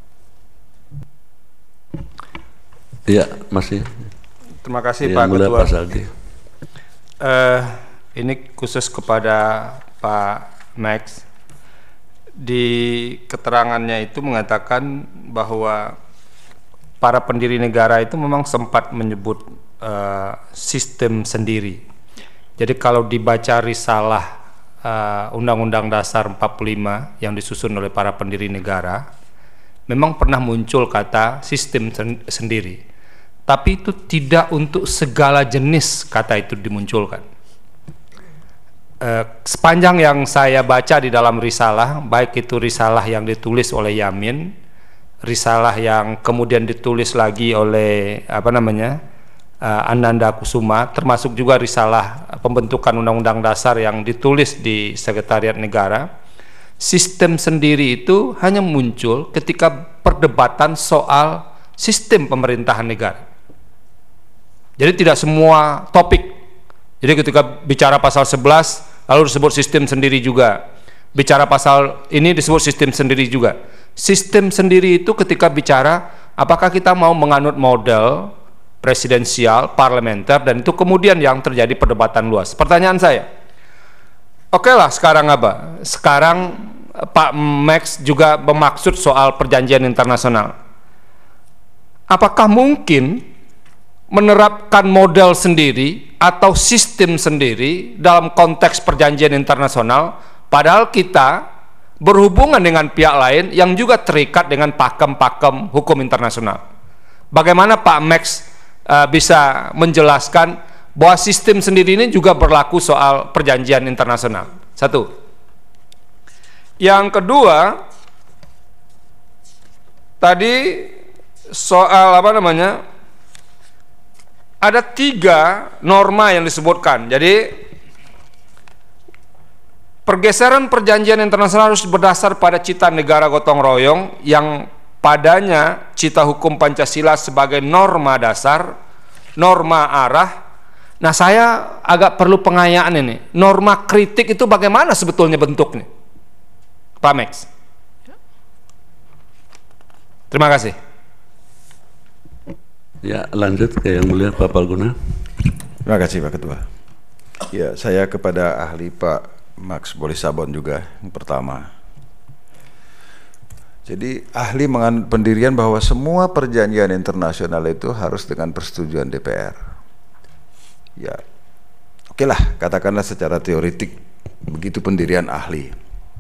Iya, masih. Terima kasih ya, Pak Ketua. Pak Saldi. Uh, ini khusus kepada Pak Max. Di keterangannya itu mengatakan bahwa para pendiri negara itu memang sempat menyebut uh, sistem sendiri. Jadi kalau dibaca risalah uh, Undang-Undang Dasar empat puluh lima yang disusun oleh para pendiri negara, memang pernah muncul kata sistem sen sendiri. Tapi itu tidak untuk segala jenis kata itu dimunculkan. Uh, sepanjang yang saya baca di dalam risalah, baik itu risalah yang ditulis oleh Yamin, risalah yang kemudian ditulis lagi oleh apa namanya uh, Ananda Kusuma, termasuk juga risalah pembentukan Undang-Undang Dasar yang ditulis di Sekretariat Negara, sistem sendiri itu hanya muncul ketika perdebatan soal sistem pemerintahan negara. Jadi tidak semua topik. Jadi ketika bicara pasal sebelas lalu disebut sistem sendiri juga. Bicara pasal ini disebut sistem sendiri juga. Sistem sendiri itu ketika bicara apakah kita mau menganut model presidensial, parlementer, dan itu kemudian yang terjadi perdebatan luas. Pertanyaan saya, oke okay lah sekarang apa? Sekarang Pak Max juga bermaksud soal perjanjian internasional. Apakah mungkin menerapkan model sendiri atau sistem sendiri dalam konteks perjanjian internasional, padahal kita berhubungan dengan pihak lain yang juga terikat dengan pakem-pakem hukum internasional? Bagaimana Pak Max uh, bisa menjelaskan bahwa sistem sendiri ini juga berlaku soal perjanjian internasional? Satu. Yang kedua, tadi soal apa namanya? Ada tiga norma yang disebutkan. Jadi pergeseran perjanjian internasional harus berdasar pada cita negara gotong royong yang padanya cita hukum Pancasila sebagai norma dasar, norma arah. Nah, saya agak perlu pengayaan ini. Norma kritik itu bagaimana sebetulnya bentuknya? Pak Max. Terima kasih. Ya, lanjut ke yang mulia Pak Palguna. Terima kasih Pak Ketua. Ya, saya kepada ahli Pak Max Bolisabon juga yang pertama. Jadi ahli menganut pendirian bahwa semua perjanjian internasional itu harus dengan persetujuan D P R. Ya, oke lah, katakanlah secara teoretik begitu pendirian ahli.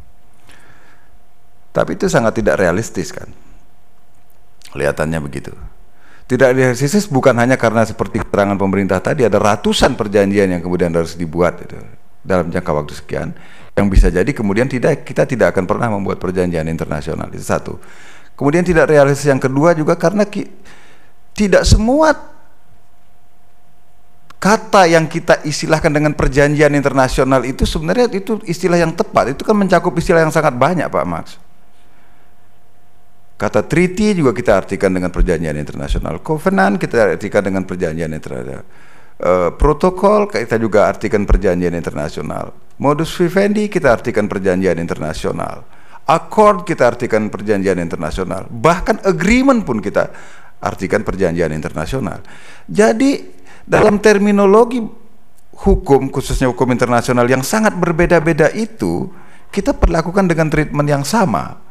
Tapi itu sangat tidak realistis kan? Kelihatannya begitu. Tidak realistis bukan hanya karena seperti keterangan pemerintah tadi ada ratusan perjanjian yang kemudian harus dibuat itu dalam jangka waktu sekian, yang bisa jadi kemudian tidak kita tidak akan pernah membuat perjanjian internasional. Itu satu. Kemudian tidak realistis yang kedua juga karena ki, tidak semua kata yang kita istilahkan dengan perjanjian internasional itu sebenarnya itu istilah yang tepat. Itu kan mencakup istilah yang sangat banyak, Pak Max. Kata treaty juga kita artikan dengan perjanjian internasional, covenant kita artikan dengan perjanjian internasional, uh, protokol kita juga artikan perjanjian internasional, modus vivendi kita artikan perjanjian internasional, accord kita artikan perjanjian internasional, bahkan agreement pun kita artikan perjanjian internasional. Jadi dalam terminologi hukum, khususnya hukum internasional yang sangat berbeda-beda itu, kita perlakukan dengan treatment yang sama.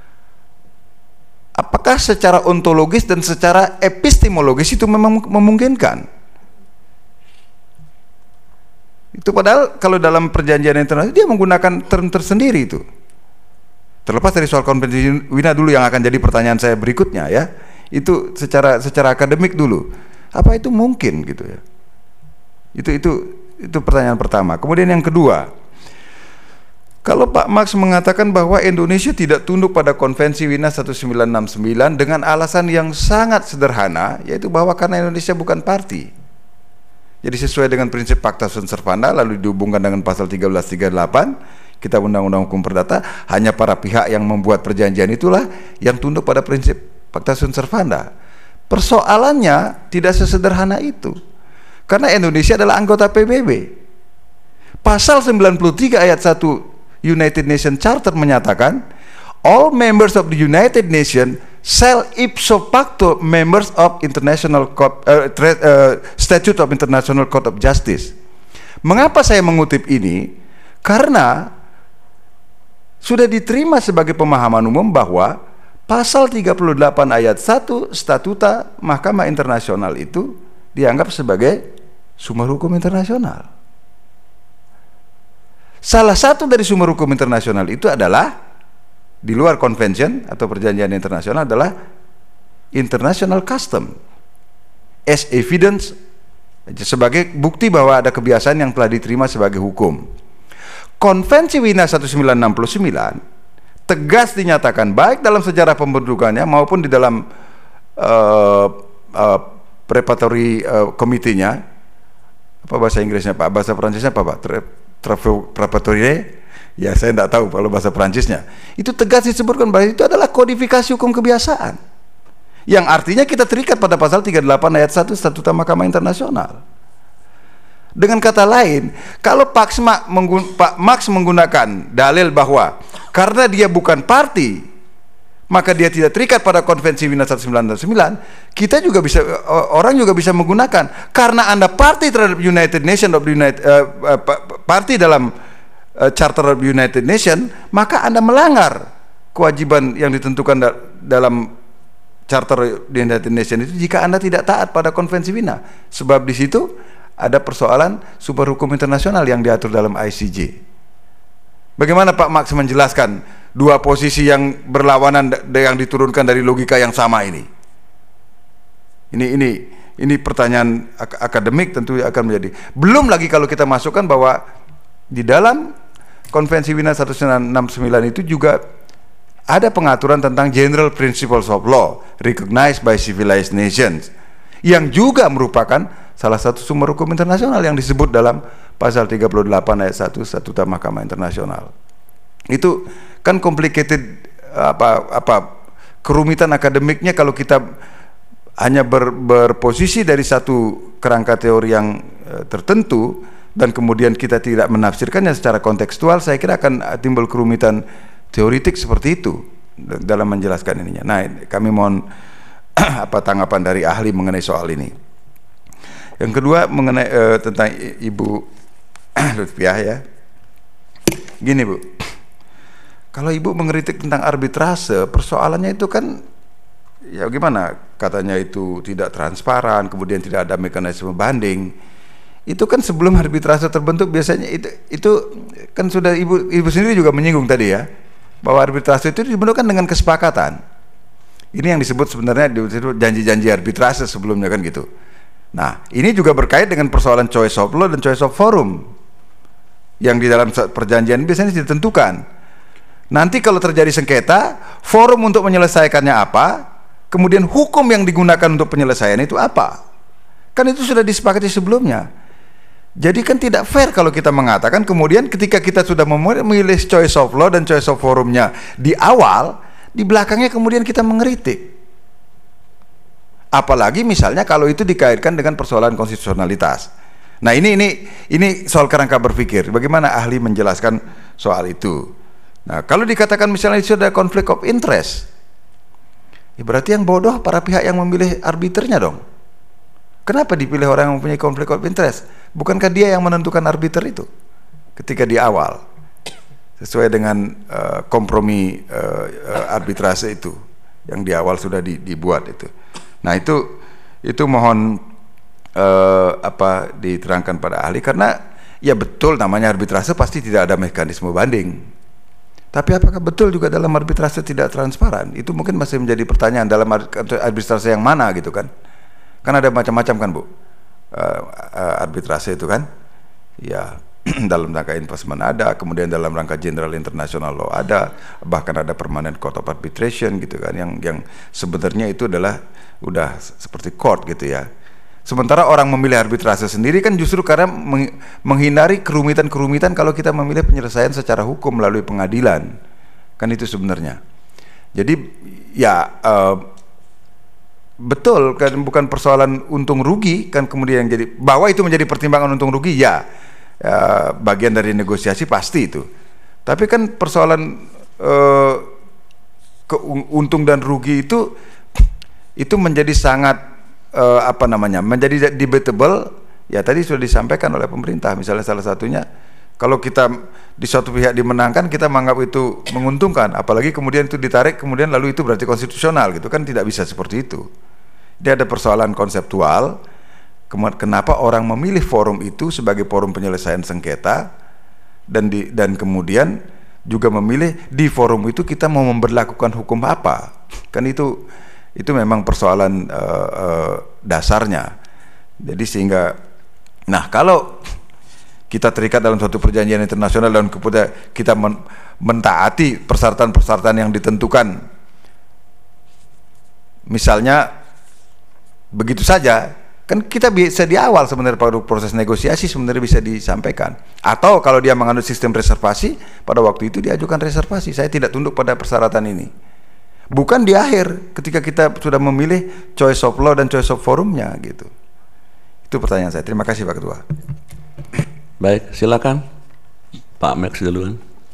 Apakah secara ontologis dan secara epistemologis itu memang memungkinkan? Itu padahal kalau dalam perjanjian internasional dia menggunakan term tersendiri itu. Terlepas dari soal konvensi Wina dulu yang akan jadi pertanyaan saya berikutnya ya. Itu secara secara akademik dulu. Apa itu mungkin gitu ya? Itu itu itu pertanyaan pertama. Kemudian yang kedua, kalau Pak Max mengatakan bahwa Indonesia tidak tunduk pada Konvensi Wina seribu sembilan ratus enam puluh sembilan dengan alasan yang sangat sederhana, yaitu bahwa karena Indonesia bukan parti. Jadi sesuai dengan prinsip Pacta Sunt Servanda lalu dihubungkan dengan pasal seribu tiga ratus tiga puluh delapan Kitab Undang-Undang Hukum Perdata, hanya para pihak yang membuat perjanjian itulah yang tunduk pada prinsip Pacta Sunt Servanda. Persoalannya tidak sesederhana itu. Karena Indonesia adalah anggota P B B. Pasal sembilan puluh tiga ayat satu United Nations Charter menyatakan all members of the United Nations shall ipso facto members of International Court, uh, uh, Statute of International Court of Justice. Mengapa saya mengutip ini? Karena sudah diterima sebagai pemahaman umum bahwa pasal tiga puluh delapan ayat satu Statuta Mahkamah Internasional itu dianggap sebagai sumber hukum internasional. Salah satu dari sumber hukum internasional itu adalah di luar convention atau perjanjian internasional adalah international custom as evidence, sebagai bukti bahwa ada kebiasaan yang telah diterima sebagai hukum. Konvensi Wina seribu sembilan ratus enam puluh sembilan tegas dinyatakan baik dalam sejarah pembentukannya maupun di dalam uh, uh, preparatory uh, committee-nya, apa bahasa Inggrisnya Pak, bahasa Perancisnya apa Pak? Preparatory, ya saya tidak tahu kalau bahasa Perancisnya. Itu tegas disebutkan bahwa itu adalah kodifikasi hukum kebiasaan, yang artinya kita terikat pada pasal tiga puluh delapan ayat satu Statuta Mahkamah Internasional. Dengan kata lain, kalau Pak Max menggunakan dalil bahwa karena dia bukan parti maka dia tidak terikat pada Konvensi Wina seribu sembilan ratus sembilan puluh sembilan, kita juga bisa, orang juga bisa menggunakan karena Anda parti terhadap United Nations of the United uh, parti dalam uh, Charter of United Nations, maka Anda melanggar kewajiban yang ditentukan da dalam Charter of United Nations itu jika Anda tidak taat pada Konvensi Wina. Sebab di situ ada persoalan sumber hukum internasional yang diatur dalam I C J. Bagaimana Pak Max menjelaskan dua posisi yang berlawanan yang diturunkan dari logika yang sama ini? Ini ini ini pertanyaan ak akademik tentu akan menjadi. Belum lagi kalau kita masukkan bahwa di dalam Konvensi Wina seribu sembilan ratus enam puluh sembilan itu juga ada pengaturan tentang General Principles of Law recognized by civilized nations, yang juga merupakan salah satu sumber hukum internasional yang disebut dalam pasal tiga puluh delapan ayat satu Statuta Mahkamah Internasional. Itu kan complicated, apa apa kerumitan akademiknya kalau kita hanya ber, berposisi dari satu kerangka teori yang uh, tertentu dan kemudian kita tidak menafsirkannya secara kontekstual, saya kira akan timbul kerumitan teoritik seperti itu dalam menjelaskan ininya. Nah, kami mohon apa tanggapan dari ahli mengenai soal ini. Yang kedua mengenai uh, tentang Ibu Lutfiah ya. Gini Bu, kalau Ibu mengkritik tentang arbitrase, persoalannya itu kan ya gimana, katanya itu tidak transparan, kemudian tidak ada mekanisme banding. Itu kan sebelum arbitrase terbentuk biasanya itu itu kan sudah Ibu Ibu sendiri juga menyinggung tadi ya, bahwa arbitrase itu dibentukkan dengan kesepakatan. Ini yang disebut sebenarnya disebut janji-janji arbitrase sebelumnya kan gitu. Nah, ini juga berkait dengan persoalan choice of law dan choice of forum yang di dalam perjanjian biasanya ditentukan. Nanti kalau terjadi sengketa, forum untuk menyelesaikannya apa, kemudian hukum yang digunakan untuk penyelesaian itu apa. Kan itu sudah disepakati sebelumnya. Jadi kan tidak fair kalau kita mengatakan kemudian ketika kita sudah memilih choice of law dan choice of forumnya di awal, di belakangnya kemudian kita mengkritik. Apalagi misalnya kalau itu dikaitkan dengan persoalan konstitusionalitas. Nah ini ini ini soal kerangka berpikir. Bagaimana ahli menjelaskan soal itu? Nah kalau dikatakan misalnya itu ada konflik of interest, ya berarti yang bodoh para pihak yang memilih arbiternya dong. Kenapa dipilih orang yang mempunyai konflik of interest? Bukankah dia yang menentukan arbiter itu ketika di awal sesuai dengan uh, kompromi uh, uh, arbitrase itu yang di awal sudah di, dibuat itu. Nah itu itu mohon uh, apa diterangkan pada ahli, karena ya betul namanya arbitrase pasti tidak ada mekanisme banding. Tapi apakah betul juga dalam arbitrase tidak transparan? Itu mungkin masih menjadi pertanyaan, dalam arbitrase yang mana gitu kan? Kan ada macam-macam kan Bu, uh, uh, arbitrase itu kan? Ya dalam rangka investment ada, kemudian dalam rangka general international law ada, bahkan ada permanent court of arbitration gitu kan, yang yang sebenarnya itu adalah udah seperti court gitu ya. Sementara orang memilih arbitrase sendiri kan justru karena menghindari kerumitan-kerumitan kalau kita memilih penyelesaian secara hukum melalui pengadilan. Kan itu sebenarnya. Jadi ya uh, betul kan, bukan persoalan untung rugi kan, kemudian yang jadi bahwa itu menjadi pertimbangan untung rugi ya, ya bagian dari negosiasi pasti itu. Tapi kan persoalan uh, untung dan rugi itu itu menjadi sangat Uh, apa namanya menjadi debatable. Ya tadi sudah disampaikan oleh pemerintah, misalnya salah satunya kalau kita di suatu pihak dimenangkan kita menganggap itu menguntungkan, apalagi kemudian itu ditarik kemudian lalu itu berarti konstitusional gitu kan, tidak bisa seperti itu. Dia ada persoalan konseptual, kenapa orang memilih forum itu sebagai forum penyelesaian sengketa, dan di, dan kemudian juga memilih di forum itu kita mau memberlakukan hukum apa, kan itu itu memang persoalan uh, uh, dasarnya. Jadi sehingga, nah kalau kita terikat dalam suatu perjanjian internasional dan kemudian kita men mentaati persyaratan-persyaratan yang ditentukan, misalnya begitu saja, kan kita bisa di awal sebenarnya pada proses negosiasi sebenarnya bisa disampaikan. Atau kalau dia menganut sistem reservasi, pada waktu itu diajukan reservasi, saya tidak tunduk pada persyaratan ini. Bukan di akhir ketika kita sudah memilih choice of law dan choice of forumnya gitu. Itu pertanyaan saya. Terima kasih Pak Ketua. Baik, silakan Pak Max duluan.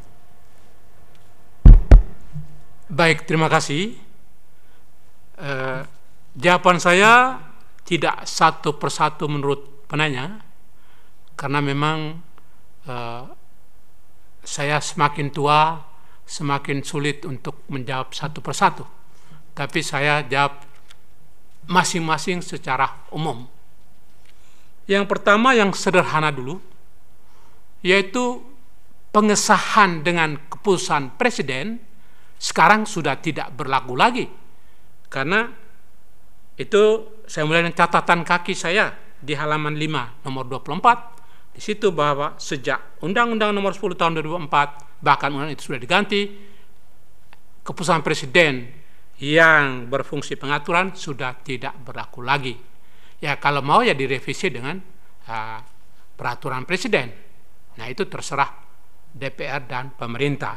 Baik, terima kasih. Uh, jawaban saya tidak satu persatu menurut penanya, karena memang uh, saya semakin tua semakin sulit untuk menjawab satu persatu, tapi saya jawab masing-masing secara umum. Yang pertama yang sederhana dulu, yaitu pengesahan dengan keputusan presiden sekarang sudah tidak berlaku lagi, karena itu saya mulai dengan catatan kaki saya di halaman lima nomor dua puluh empat, di situ bahwa sejak Undang-Undang nomor sepuluh tahun dua ribu empat, bahkan undang itu sudah diganti, keputusan presiden yang berfungsi pengaturan sudah tidak berlaku lagi. Ya kalau mau ya direvisi dengan uh, peraturan presiden. Nah itu terserah D P R dan pemerintah.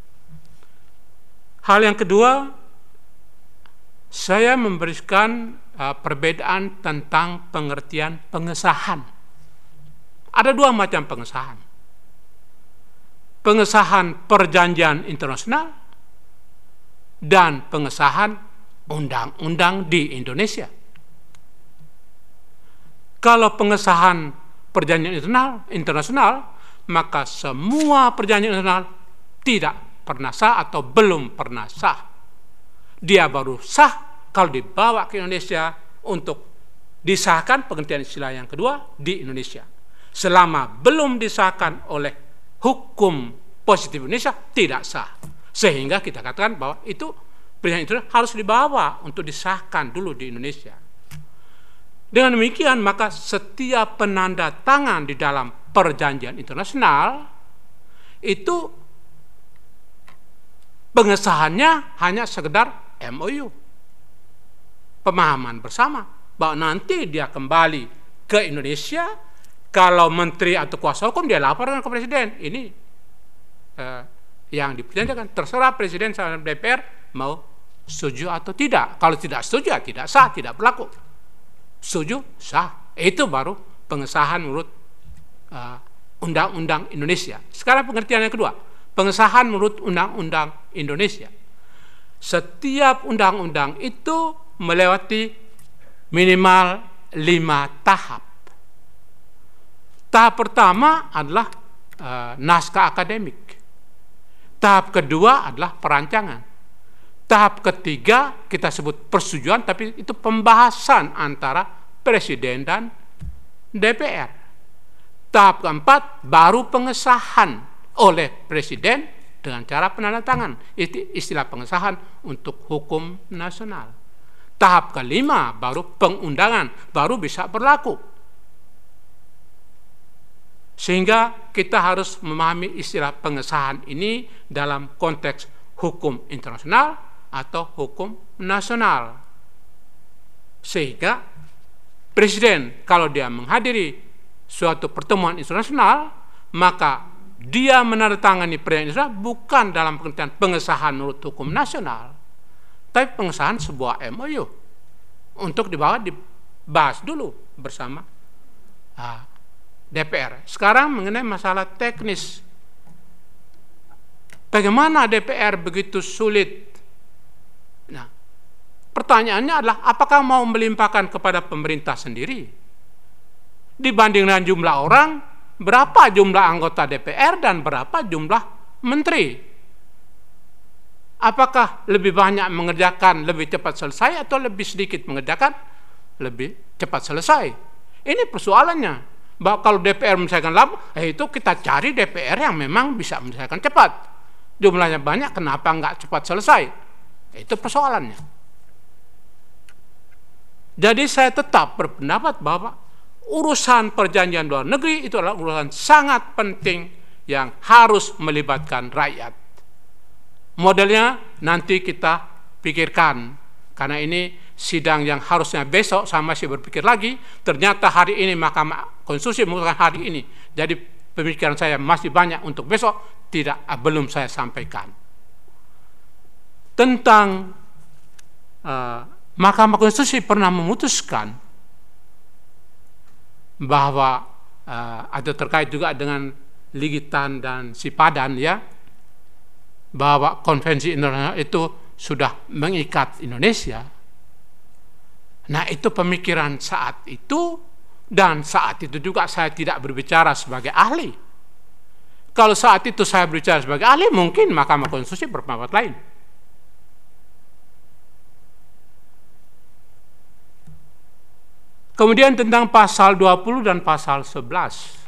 Hal yang kedua, saya memberikan uh, perbedaan tentang pengertian pengesahan. Ada dua macam pengesahan. Pengesahan perjanjian internasional dan pengesahan undang-undang di Indonesia. Kalau pengesahan perjanjian internasional, internasional, maka semua perjanjian internasional tidak pernah sah atau belum pernah sah. Dia baru sah kalau dibawa ke Indonesia untuk disahkan, pengertian istilah yang kedua, di Indonesia. Selama belum disahkan oleh hukum positif Indonesia tidak sah, sehingga kita katakan bahwa itu perjanjian itu harus dibawa untuk disahkan dulu di Indonesia. Dengan demikian maka setiap penanda tangan di dalam perjanjian internasional itu pengesahannya hanya sekedar M O U, pemahaman bersama bahwa nanti dia kembali ke Indonesia, kalau menteri atau kuasa hukum dia laporkan ke presiden. Ini eh, yang diperjanjikan, terserah presiden sama D P R mau setuju atau tidak. Kalau tidak setuju, ya tidak sah, tidak berlaku. Setuju, sah. Itu baru pengesahan menurut uh, Undang-Undang Indonesia. Sekarang pengertian yang kedua, pengesahan menurut Undang-Undang Indonesia. Setiap undang-undang itu melewati minimal lima tahap. Tahap pertama adalah uh, naskah akademik. Tahap kedua adalah perancangan. Tahap ketiga kita sebut persetujuan, tapi itu pembahasan antara presiden dan D P R. Tahap keempat baru pengesahan oleh presiden dengan cara penandatangan. Itu istilah pengesahan untuk hukum nasional. Tahap kelima baru pengundangan, baru bisa berlaku. Sehingga kita harus memahami istilah pengesahan ini dalam konteks hukum internasional atau hukum nasional. Sehingga presiden kalau dia menghadiri suatu pertemuan internasional, maka dia menandatangani perjanjian internasional bukan dalam pengertian pengesahan menurut hukum nasional, tapi pengesahan sebuah M O U untuk dibawa dibahas dulu bersama uh, D P R. Sekarang mengenai masalah teknis, bagaimana D P R begitu sulit? Nah, pertanyaannya adalah apakah mau melimpahkan kepada pemerintah sendiri? Dibanding dengan jumlah orang, berapa jumlah anggota D P R dan berapa jumlah menteri? Apakah lebih banyak mengerjakan lebih cepat selesai atau lebih sedikit mengerjakan lebih cepat selesai? Ini persoalannya. Bahwa kalau D P R menyelesaikan lama, eh itu kita cari D P R yang memang bisa menyelesaikan cepat. Jumlahnya banyak, kenapa nggak cepat selesai? Itu persoalannya. Jadi saya tetap berpendapat bahwa urusan perjanjian luar negeri itu adalah urusan sangat penting yang harus melibatkan rakyat. Modelnya nanti kita pikirkan, karena ini sidang yang harusnya besok saya masih berpikir lagi, ternyata hari ini Mahkamah Konstitusi memutuskan hari ini. Jadi pemikiran saya masih banyak untuk besok, tidak belum saya sampaikan. Tentang uh, Mahkamah Konstitusi pernah memutuskan bahwa uh, ada terkait juga dengan Ligitan dan Sipadan, ya, bahwa konvensi internasional itu sudah mengikat Indonesia. Nah, itu pemikiran saat itu, dan saat itu juga saya tidak berbicara sebagai ahli. Kalau saat itu saya berbicara sebagai ahli, mungkin Mahkamah Konstitusi berpendapat lain. Kemudian tentang pasal dua puluh dan pasal sebelas.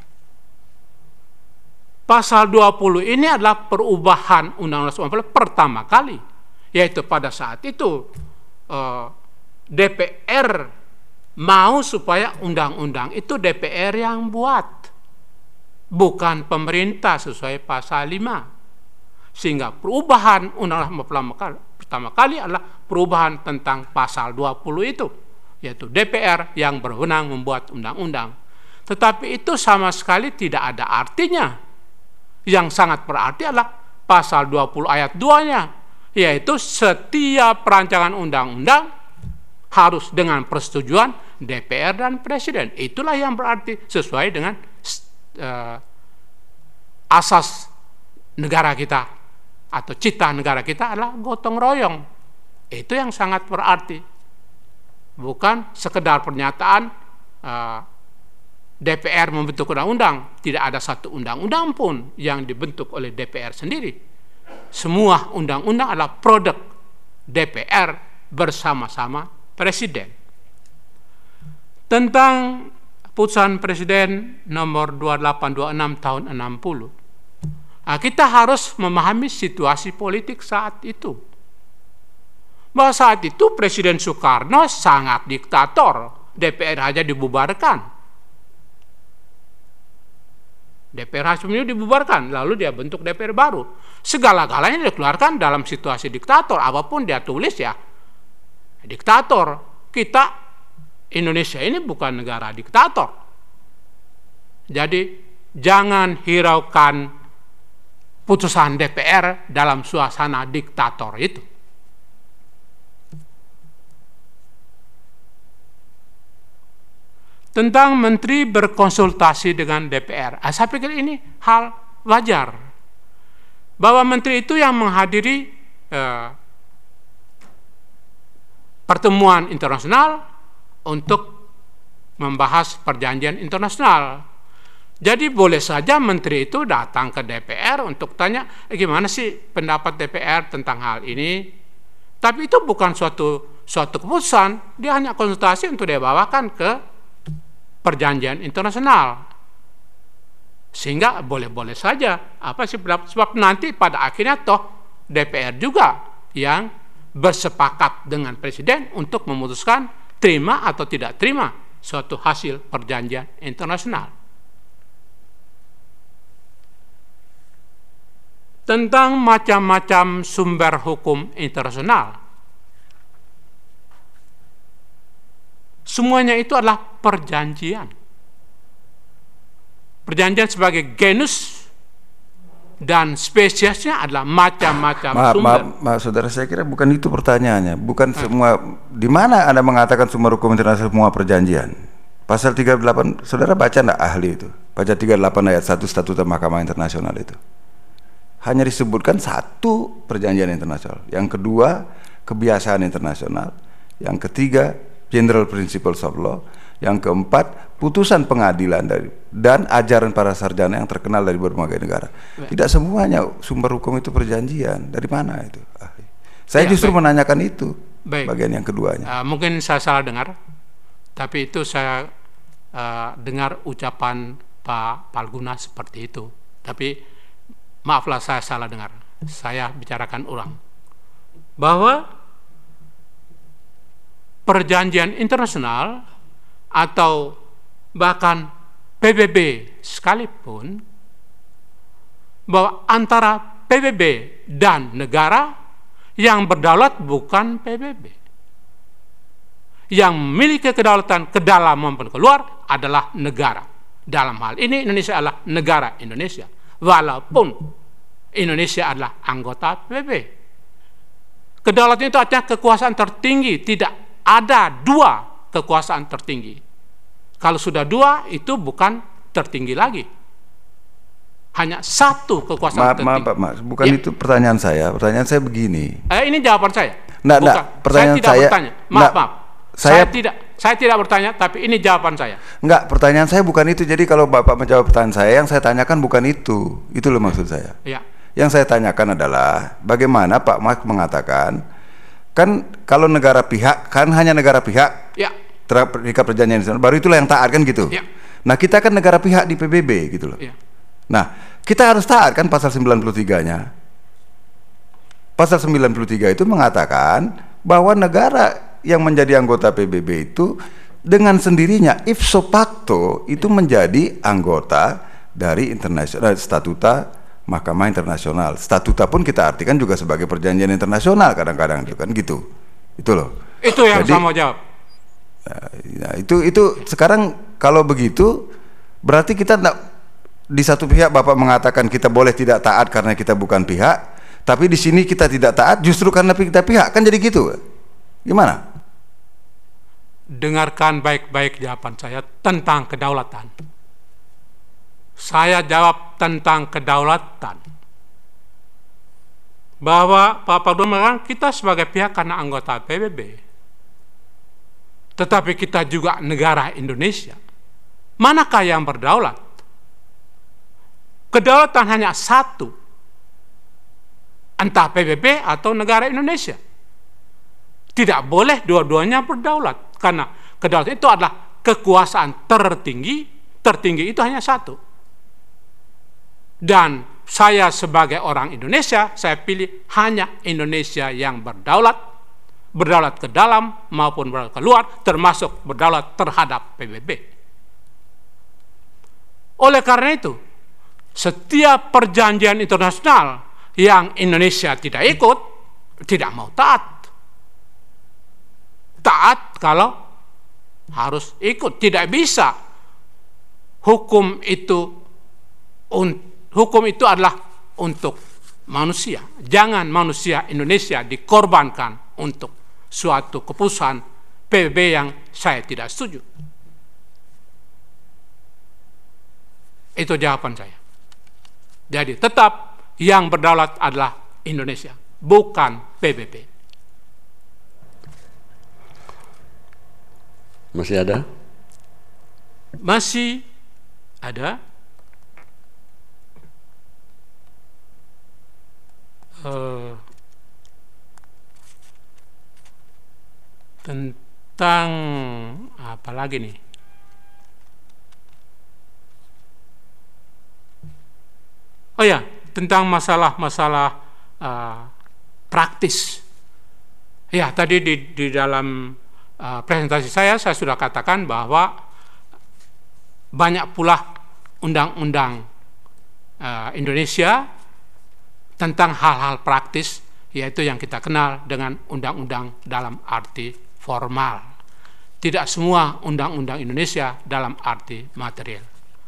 Pasal dua puluh ini adalah perubahan Undang-Undang sembilan puluh pertama kali, yaitu pada saat itu eh, D P R mau supaya undang-undang itu D P R yang buat, bukan pemerintah sesuai pasal lima. Sehingga perubahan Undang-Undang pertama kali adalah perubahan tentang pasal dua puluh itu, yaitu D P R yang berwenang membuat undang-undang. Tetapi itu sama sekali tidak ada artinya. Yang sangat berarti adalah pasal dua puluh ayat dua-nya, yaitu setiap perancangan undang-undang harus dengan persetujuan D P R dan Presiden. Itulah yang berarti sesuai dengan uh, asas negara kita atau cita negara kita adalah gotong royong. Itu yang sangat berarti. Bukan sekedar pernyataan uh, D P R membentuk undang-undang. Tidak ada satu undang-undang pun yang dibentuk oleh D P R sendiri. Semua undang-undang adalah produk D P R bersama-sama Presiden. Tentang putusan Presiden nomor dua puluh delapan dua puluh enam tahun enam puluh, nah, kita harus memahami situasi politik saat itu. Bahwa saat itu Presiden Soekarno sangat diktator, D P R aja dibubarkan. D P R hasil pemilu dibubarkan, lalu dia bentuk D P R baru. Segala-galanya dikeluarkan dalam situasi diktator, apapun dia tulis ya diktator. Kita Indonesia ini bukan negara diktator. Jadi jangan hiraukan putusan D P R dalam suasana diktator itu. Tentang menteri berkonsultasi dengan D P R, ah, saya pikir ini hal wajar. Bahwa menteri itu yang menghadiri eh, pertemuan internasional untuk membahas perjanjian internasional. Jadi boleh saja menteri itu datang ke D P R untuk tanya, eh, gimana sih pendapat D P R tentang hal ini. Tapi itu bukan suatu suatu keputusan, dia hanya konsultasi untuk dia bawakan ke perjanjian internasional. Sehingga boleh-boleh saja apa sih pendapat, sebab nanti pada akhirnya toh D P R juga yang bersepakat dengan presiden untuk memutuskan terima atau tidak terima suatu hasil perjanjian internasional. Tentang macam-macam sumber hukum internasional, semuanya itu adalah perjanjian. Perjanjian sebagai genus dan spesiesnya adalah macam-macam maaf, sumber. Maaf, maaf, saudara, saya kira bukan itu pertanyaannya. Bukan hmm. semua, di mana Anda mengatakan sumber hukum internasional semua perjanjian? Pasal tiga puluh delapan, saudara baca enggak ahli itu? Pasal tiga puluh delapan ayat satu Statuta Mahkamah Internasional itu. Hanya disebutkan satu perjanjian internasional. Yang kedua, kebiasaan internasional. Yang ketiga, General Principles of Law. Yang keempat, putusan pengadilan dari dan ajaran para sarjana yang terkenal dari berbagai negara. Baik. Tidak semuanya sumber hukum itu perjanjian. Dari mana itu? Saya ya, justru baik. menanyakan itu. Baik. Bagian yang keduanya. Uh, mungkin saya salah dengar, tapi itu saya uh, dengar ucapan Pak Palguna seperti itu. Tapi maaflah saya salah dengar. Saya bicarakan ulang bahwa perjanjian internasional atau bahkan P B B sekalipun, bahwa antara P B B dan negara yang berdaulat bukan P B B. Yang memiliki kedaulatan ke dalam maupun keluar adalah negara. Dalam hal ini Indonesia adalah negara Indonesia, walaupun Indonesia adalah anggota P B B. Kedaulatan itu artinya kekuasaan tertinggi, tidak ada dua kekuasaan tertinggi. Kalau sudah dua, itu bukan tertinggi lagi. Hanya satu kekuasaan maaf, tertinggi. Maaf, Pak, bukan ya. Itu pertanyaan saya. Pertanyaan saya begini. Eh, ini jawaban saya. Nggak, nggak, pertanyaan saya tidak saya, bertanya. Maaf, nggak, maaf. Saya, saya tidak saya tidak bertanya, tapi ini jawaban saya. Enggak, pertanyaan saya bukan itu. Jadi kalau Bapak menjawab pertanyaan saya, yang saya tanyakan bukan itu. Itu loh maksud saya. Ya. Yang saya tanyakan adalah bagaimana Pak Mark mengatakan, kan kalau negara pihak, kan hanya negara pihak. Ya. Terikat perjanjian internasional, baru itulah yang taat kan gitu. Ya. Nah kita kan negara pihak di P B B gitu loh. Ya. Nah kita harus taat kan pasal sembilan puluh tiga-nya. Pasal sembilan puluh tiga itu mengatakan bahwa negara yang menjadi anggota P B B itu dengan sendirinya ipso facto itu menjadi anggota dari internasional statuta Mahkamah Internasional. Statuta pun kita artikan juga sebagai perjanjian internasional kadang-kadang itu kan gitu. Itu loh. Itu yang Jadi, saya mau jawab. Nah, itu itu sekarang kalau begitu berarti kita enggak, di satu pihak Bapak mengatakan kita boleh tidak taat karena kita bukan pihak, tapi di sini kita tidak taat justru karena kita pihak, kan jadi gitu. Gimana? Dengarkan baik-baik jawaban saya tentang kedaulatan. Saya jawab tentang kedaulatan. Bahwa Pak Palguna kita sebagai pihak karena anggota P B B. Tetapi kita juga negara Indonesia. Manakah yang berdaulat? Kedaulatan hanya satu. Entah P B B atau negara Indonesia. Tidak boleh dua-duanya berdaulat. Karena kedaulatan itu adalah kekuasaan tertinggi. Tertinggi itu hanya satu. Dan saya sebagai orang Indonesia, saya pilih hanya Indonesia yang berdaulat. Berdaulat ke dalam maupun berdaulat keluar, termasuk berdaulat terhadap P B B. Oleh karena itu, setiap perjanjian internasional yang Indonesia tidak ikut, tidak mau taat. Taat kalau harus ikut, tidak bisa. Hukum itu hukum itu adalah untuk manusia. Jangan manusia Indonesia dikorbankan untuk suatu keputusan P B B yang saya tidak setuju. Itu jawaban saya. Jadi tetap yang berdaulat adalah Indonesia, bukan P B B. Masih ada? Masih ada. Uh, tentang apa lagi nih? Oh ya, tentang masalah-masalah uh, praktis. Ya, tadi di, di dalam uh, presentasi saya, saya sudah katakan bahwa banyak pula undang-undang uh, Indonesia tentang hal-hal praktis, yaitu yang kita kenal dengan undang-undang dalam arti formal. Tidak semua undang-undang Indonesia dalam arti material.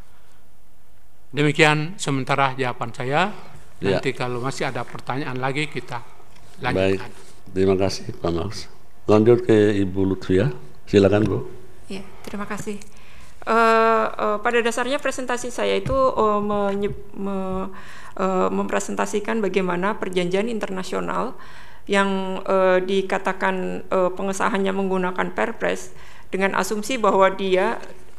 Demikian sementara jawaban saya. Ya. Nanti kalau masih ada pertanyaan lagi kita lanjutkan. Baik, terima kasih Pak Max. Lanjut ke Ibu Lutfia, silakan Bu. Ya, terima kasih. Uh, uh, pada dasarnya presentasi saya itu uh, menye- me- uh, mempresentasikan bagaimana perjanjian internasional yang uh, dikatakan uh, pengesahannya menggunakan Perpres dengan asumsi bahwa dia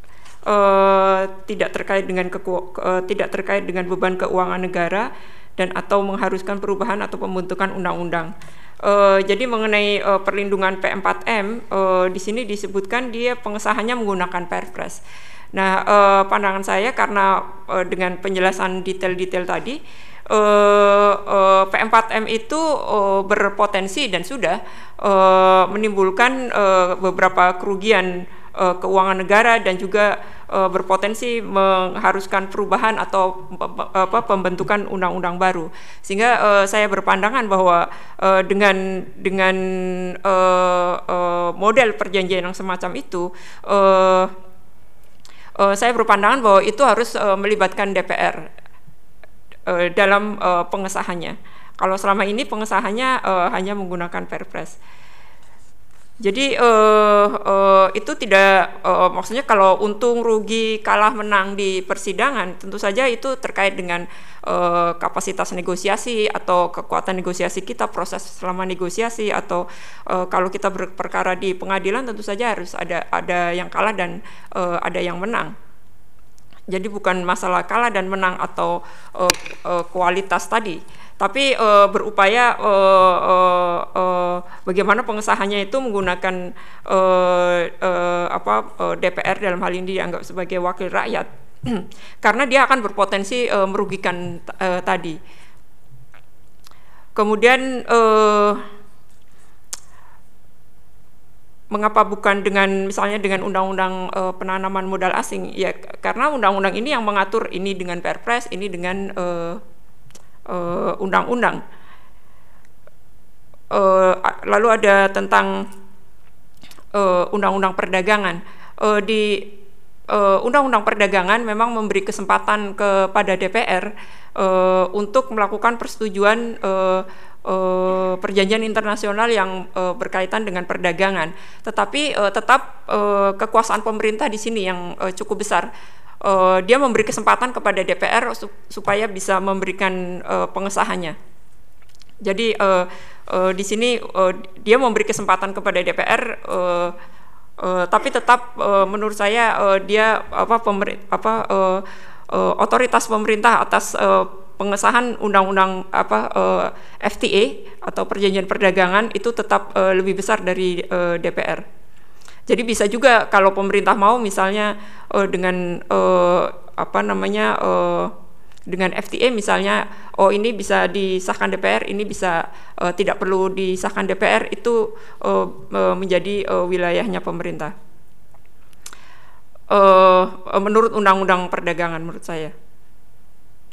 Uh, tidak terkait dengan keku- uh, tidak terkait dengan beban keuangan negara dan atau mengharuskan perubahan atau pembentukan undang-undang. Uh, jadi mengenai uh, perlindungan P empat M uh, di sini disebutkan dia pengesahannya menggunakan Perpres. Nah, uh, pandangan saya karena uh, dengan penjelasan detail-detail tadi uh, uh, P empat M itu uh, berpotensi dan sudah uh, menimbulkan uh, beberapa kerugian uh, keuangan negara dan juga uh, berpotensi mengharuskan perubahan atau apa pembentukan undang-undang baru. Sehingga uh, saya berpandangan bahwa uh, dengan dengan uh, uh, model perjanjian yang semacam itu uh, uh, saya berpandangan bahwa itu harus uh, melibatkan D P R uh, dalam uh, pengesahannya. Kalau selama ini pengesahannya uh, hanya menggunakan Perpres. Jadi uh, uh, itu tidak uh, maksudnya kalau untung rugi kalah menang di persidangan tentu saja itu terkait dengan uh, kapasitas negosiasi atau kekuatan negosiasi kita proses selama negosiasi atau uh, kalau kita berperkara di pengadilan tentu saja harus ada ada yang kalah dan uh, ada yang menang. Jadi bukan masalah kalah dan menang atau uh, uh, kualitas tadi, tapi uh, berupaya uh, uh, uh, bagaimana pengesahannya itu menggunakan uh, uh, apa uh, D P R dalam hal ini dianggap sebagai wakil rakyat karena dia akan berpotensi uh, merugikan uh, tadi. Kemudian uh, mengapa bukan dengan misalnya dengan undang-undang uh, penanaman modal asing? Ya karena undang-undang ini yang mengatur ini dengan Perpres, ini dengan uh, uh, undang-undang. Uh, lalu ada tentang uh, undang-undang perdagangan. Uh, di uh, undang-undang perdagangan memang memberi kesempatan kepada D P R uh, untuk melakukan persetujuan uh, Uh, perjanjian internasional yang uh, berkaitan dengan perdagangan, tetapi uh, tetap uh, kekuasaan pemerintah di sini yang uh, cukup besar. Uh, dia memberi kesempatan kepada D P R su- supaya bisa memberikan uh, pengesahannya. Jadi uh, uh, di sini uh, dia memberi kesempatan kepada D P R, uh, uh, tapi tetap uh, menurut saya uh, dia apa pemer- apa uh, uh, otoritas pemerintah atas uh, pengesahan undang-undang apa uh, F T A atau perjanjian perdagangan itu tetap uh, lebih besar dari uh, D P R. Jadi bisa juga kalau pemerintah mau misalnya uh, dengan uh, apa namanya uh, dengan F T A misalnya, oh ini bisa disahkan D P R, ini bisa uh, tidak perlu disahkan D P R, itu uh, uh, menjadi uh, wilayahnya pemerintah. Uh, menurut undang-undang perdagangan menurut saya.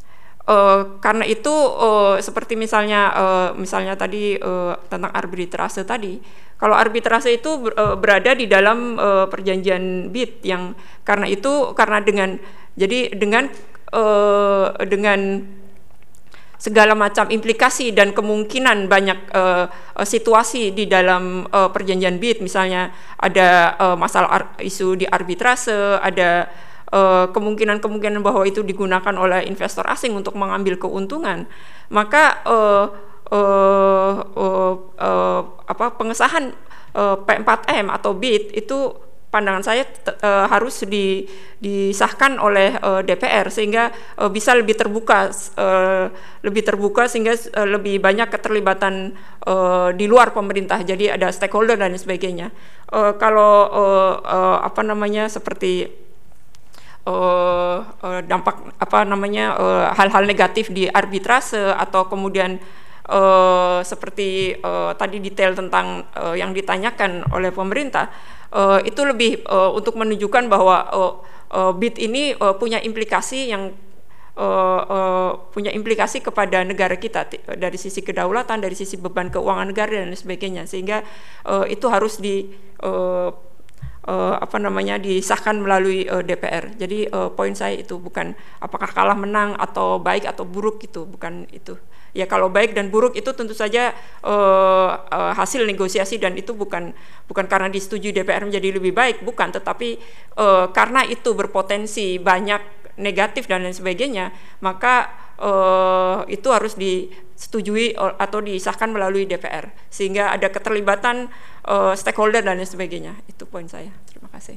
Uh, karena itu uh, seperti misalnya uh, misalnya tadi uh, tentang arbitrase tadi, kalau arbitrase itu ber, uh, berada di dalam uh, perjanjian B I T yang karena itu karena dengan jadi dengan uh, dengan segala macam implikasi dan kemungkinan banyak uh, uh, situasi di dalam uh, perjanjian B I T, misalnya ada uh, masalah isu di arbitrase, ada kemungkinan-kemungkinan uh, bahwa itu digunakan oleh investor asing untuk mengambil keuntungan, maka uh, uh, uh, uh, apa pengesahan uh, P empat M atau B I T itu pandangan saya uh, harus di, disahkan oleh uh, D P R sehingga uh, bisa lebih terbuka, uh, lebih terbuka sehingga uh, lebih banyak keterlibatan uh, di luar pemerintah. Jadi ada stakeholder dan sebagainya. Uh, kalau uh, uh, apa namanya seperti Uh, uh, dampak apa namanya uh, hal-hal negatif di arbitrase atau kemudian uh, seperti uh, tadi detail tentang uh, yang ditanyakan oleh pemerintah, uh, itu lebih uh, untuk menunjukkan bahwa uh, uh, B I T ini uh, punya implikasi yang uh, uh, punya implikasi kepada negara kita dari sisi kedaulatan, dari sisi beban keuangan negara dan sebagainya, sehingga uh, itu harus di uh, Uh, apa namanya disahkan melalui uh, D P R. Jadi uh, poin saya itu bukan apakah kalah menang atau baik atau buruk, itu bukan itu. Ya kalau baik dan buruk itu tentu saja uh, uh, hasil negosiasi dan itu bukan bukan karena disetujui D P R menjadi lebih baik, bukan, tetapi uh, karena itu berpotensi banyak negatif dan lain sebagainya, maka uh, itu harus disetujui atau disahkan melalui D P R sehingga ada keterlibatan Uh, stakeholder dan lain sebagainya. Itu poin saya. Terima kasih.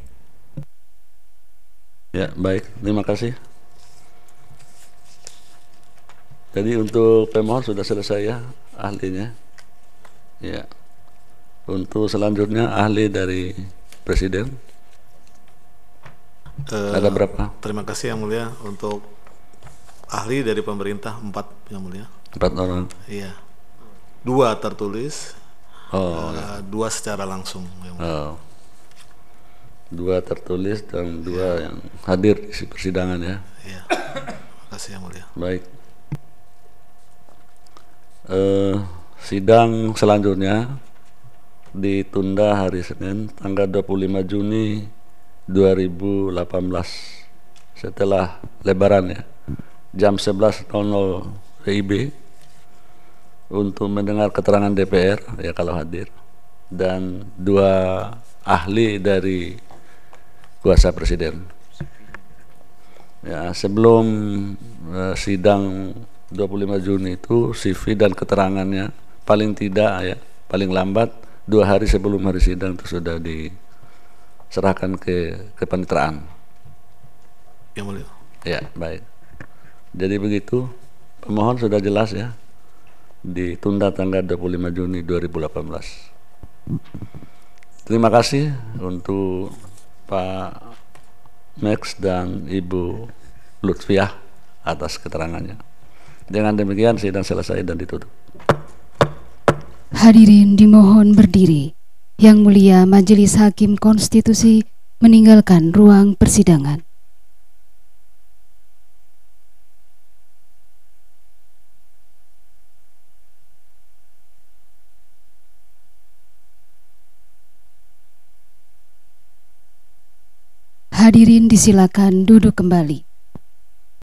Ya, baik. Terima kasih. Jadi untuk pemohon sudah selesai ya ahlinya. Ya. Untuk selanjutnya ahli dari Presiden. Uh, Ada berapa? Terima kasih Yang Mulia. Untuk ahli dari pemerintah empat Yang Mulia. Empat orang. Iya. Dua tertulis. Oh, uh, dua secara langsung. Yang oh. Dua tertulis dan dua ya. yang hadir di persidangan ya. Iya. Terima kasih Yang Mulia. Baik. Uh, sidang selanjutnya ditunda hari Senin tanggal dua puluh lima Juni dua ribu delapan belas setelah Lebaran ya, jam sebelas W I B untuk mendengar keterangan D P R ya kalau hadir, dan dua ahli dari kuasa Presiden. Ya, sebelum uh, sidang dua puluh lima Juni itu C V dan keterangannya paling tidak ya paling lambat dua hari sebelum hari sidang itu sudah diserahkan ke kepaniteraan. Yang Mulia. Ya, baik. Jadi begitu, pemohon sudah jelas ya, ditunda tanggal dua puluh lima Juni dua ribu delapan belas. Terima kasih untuk Pak Max dan Ibu Lutfiah atas keterangannya. Dengan demikian sidang selesai dan ditutup. Hadirin dimohon berdiri. Yang Mulia Majelis Hakim Konstitusi meninggalkan ruang persidangan. Hadirin disilakan duduk kembali.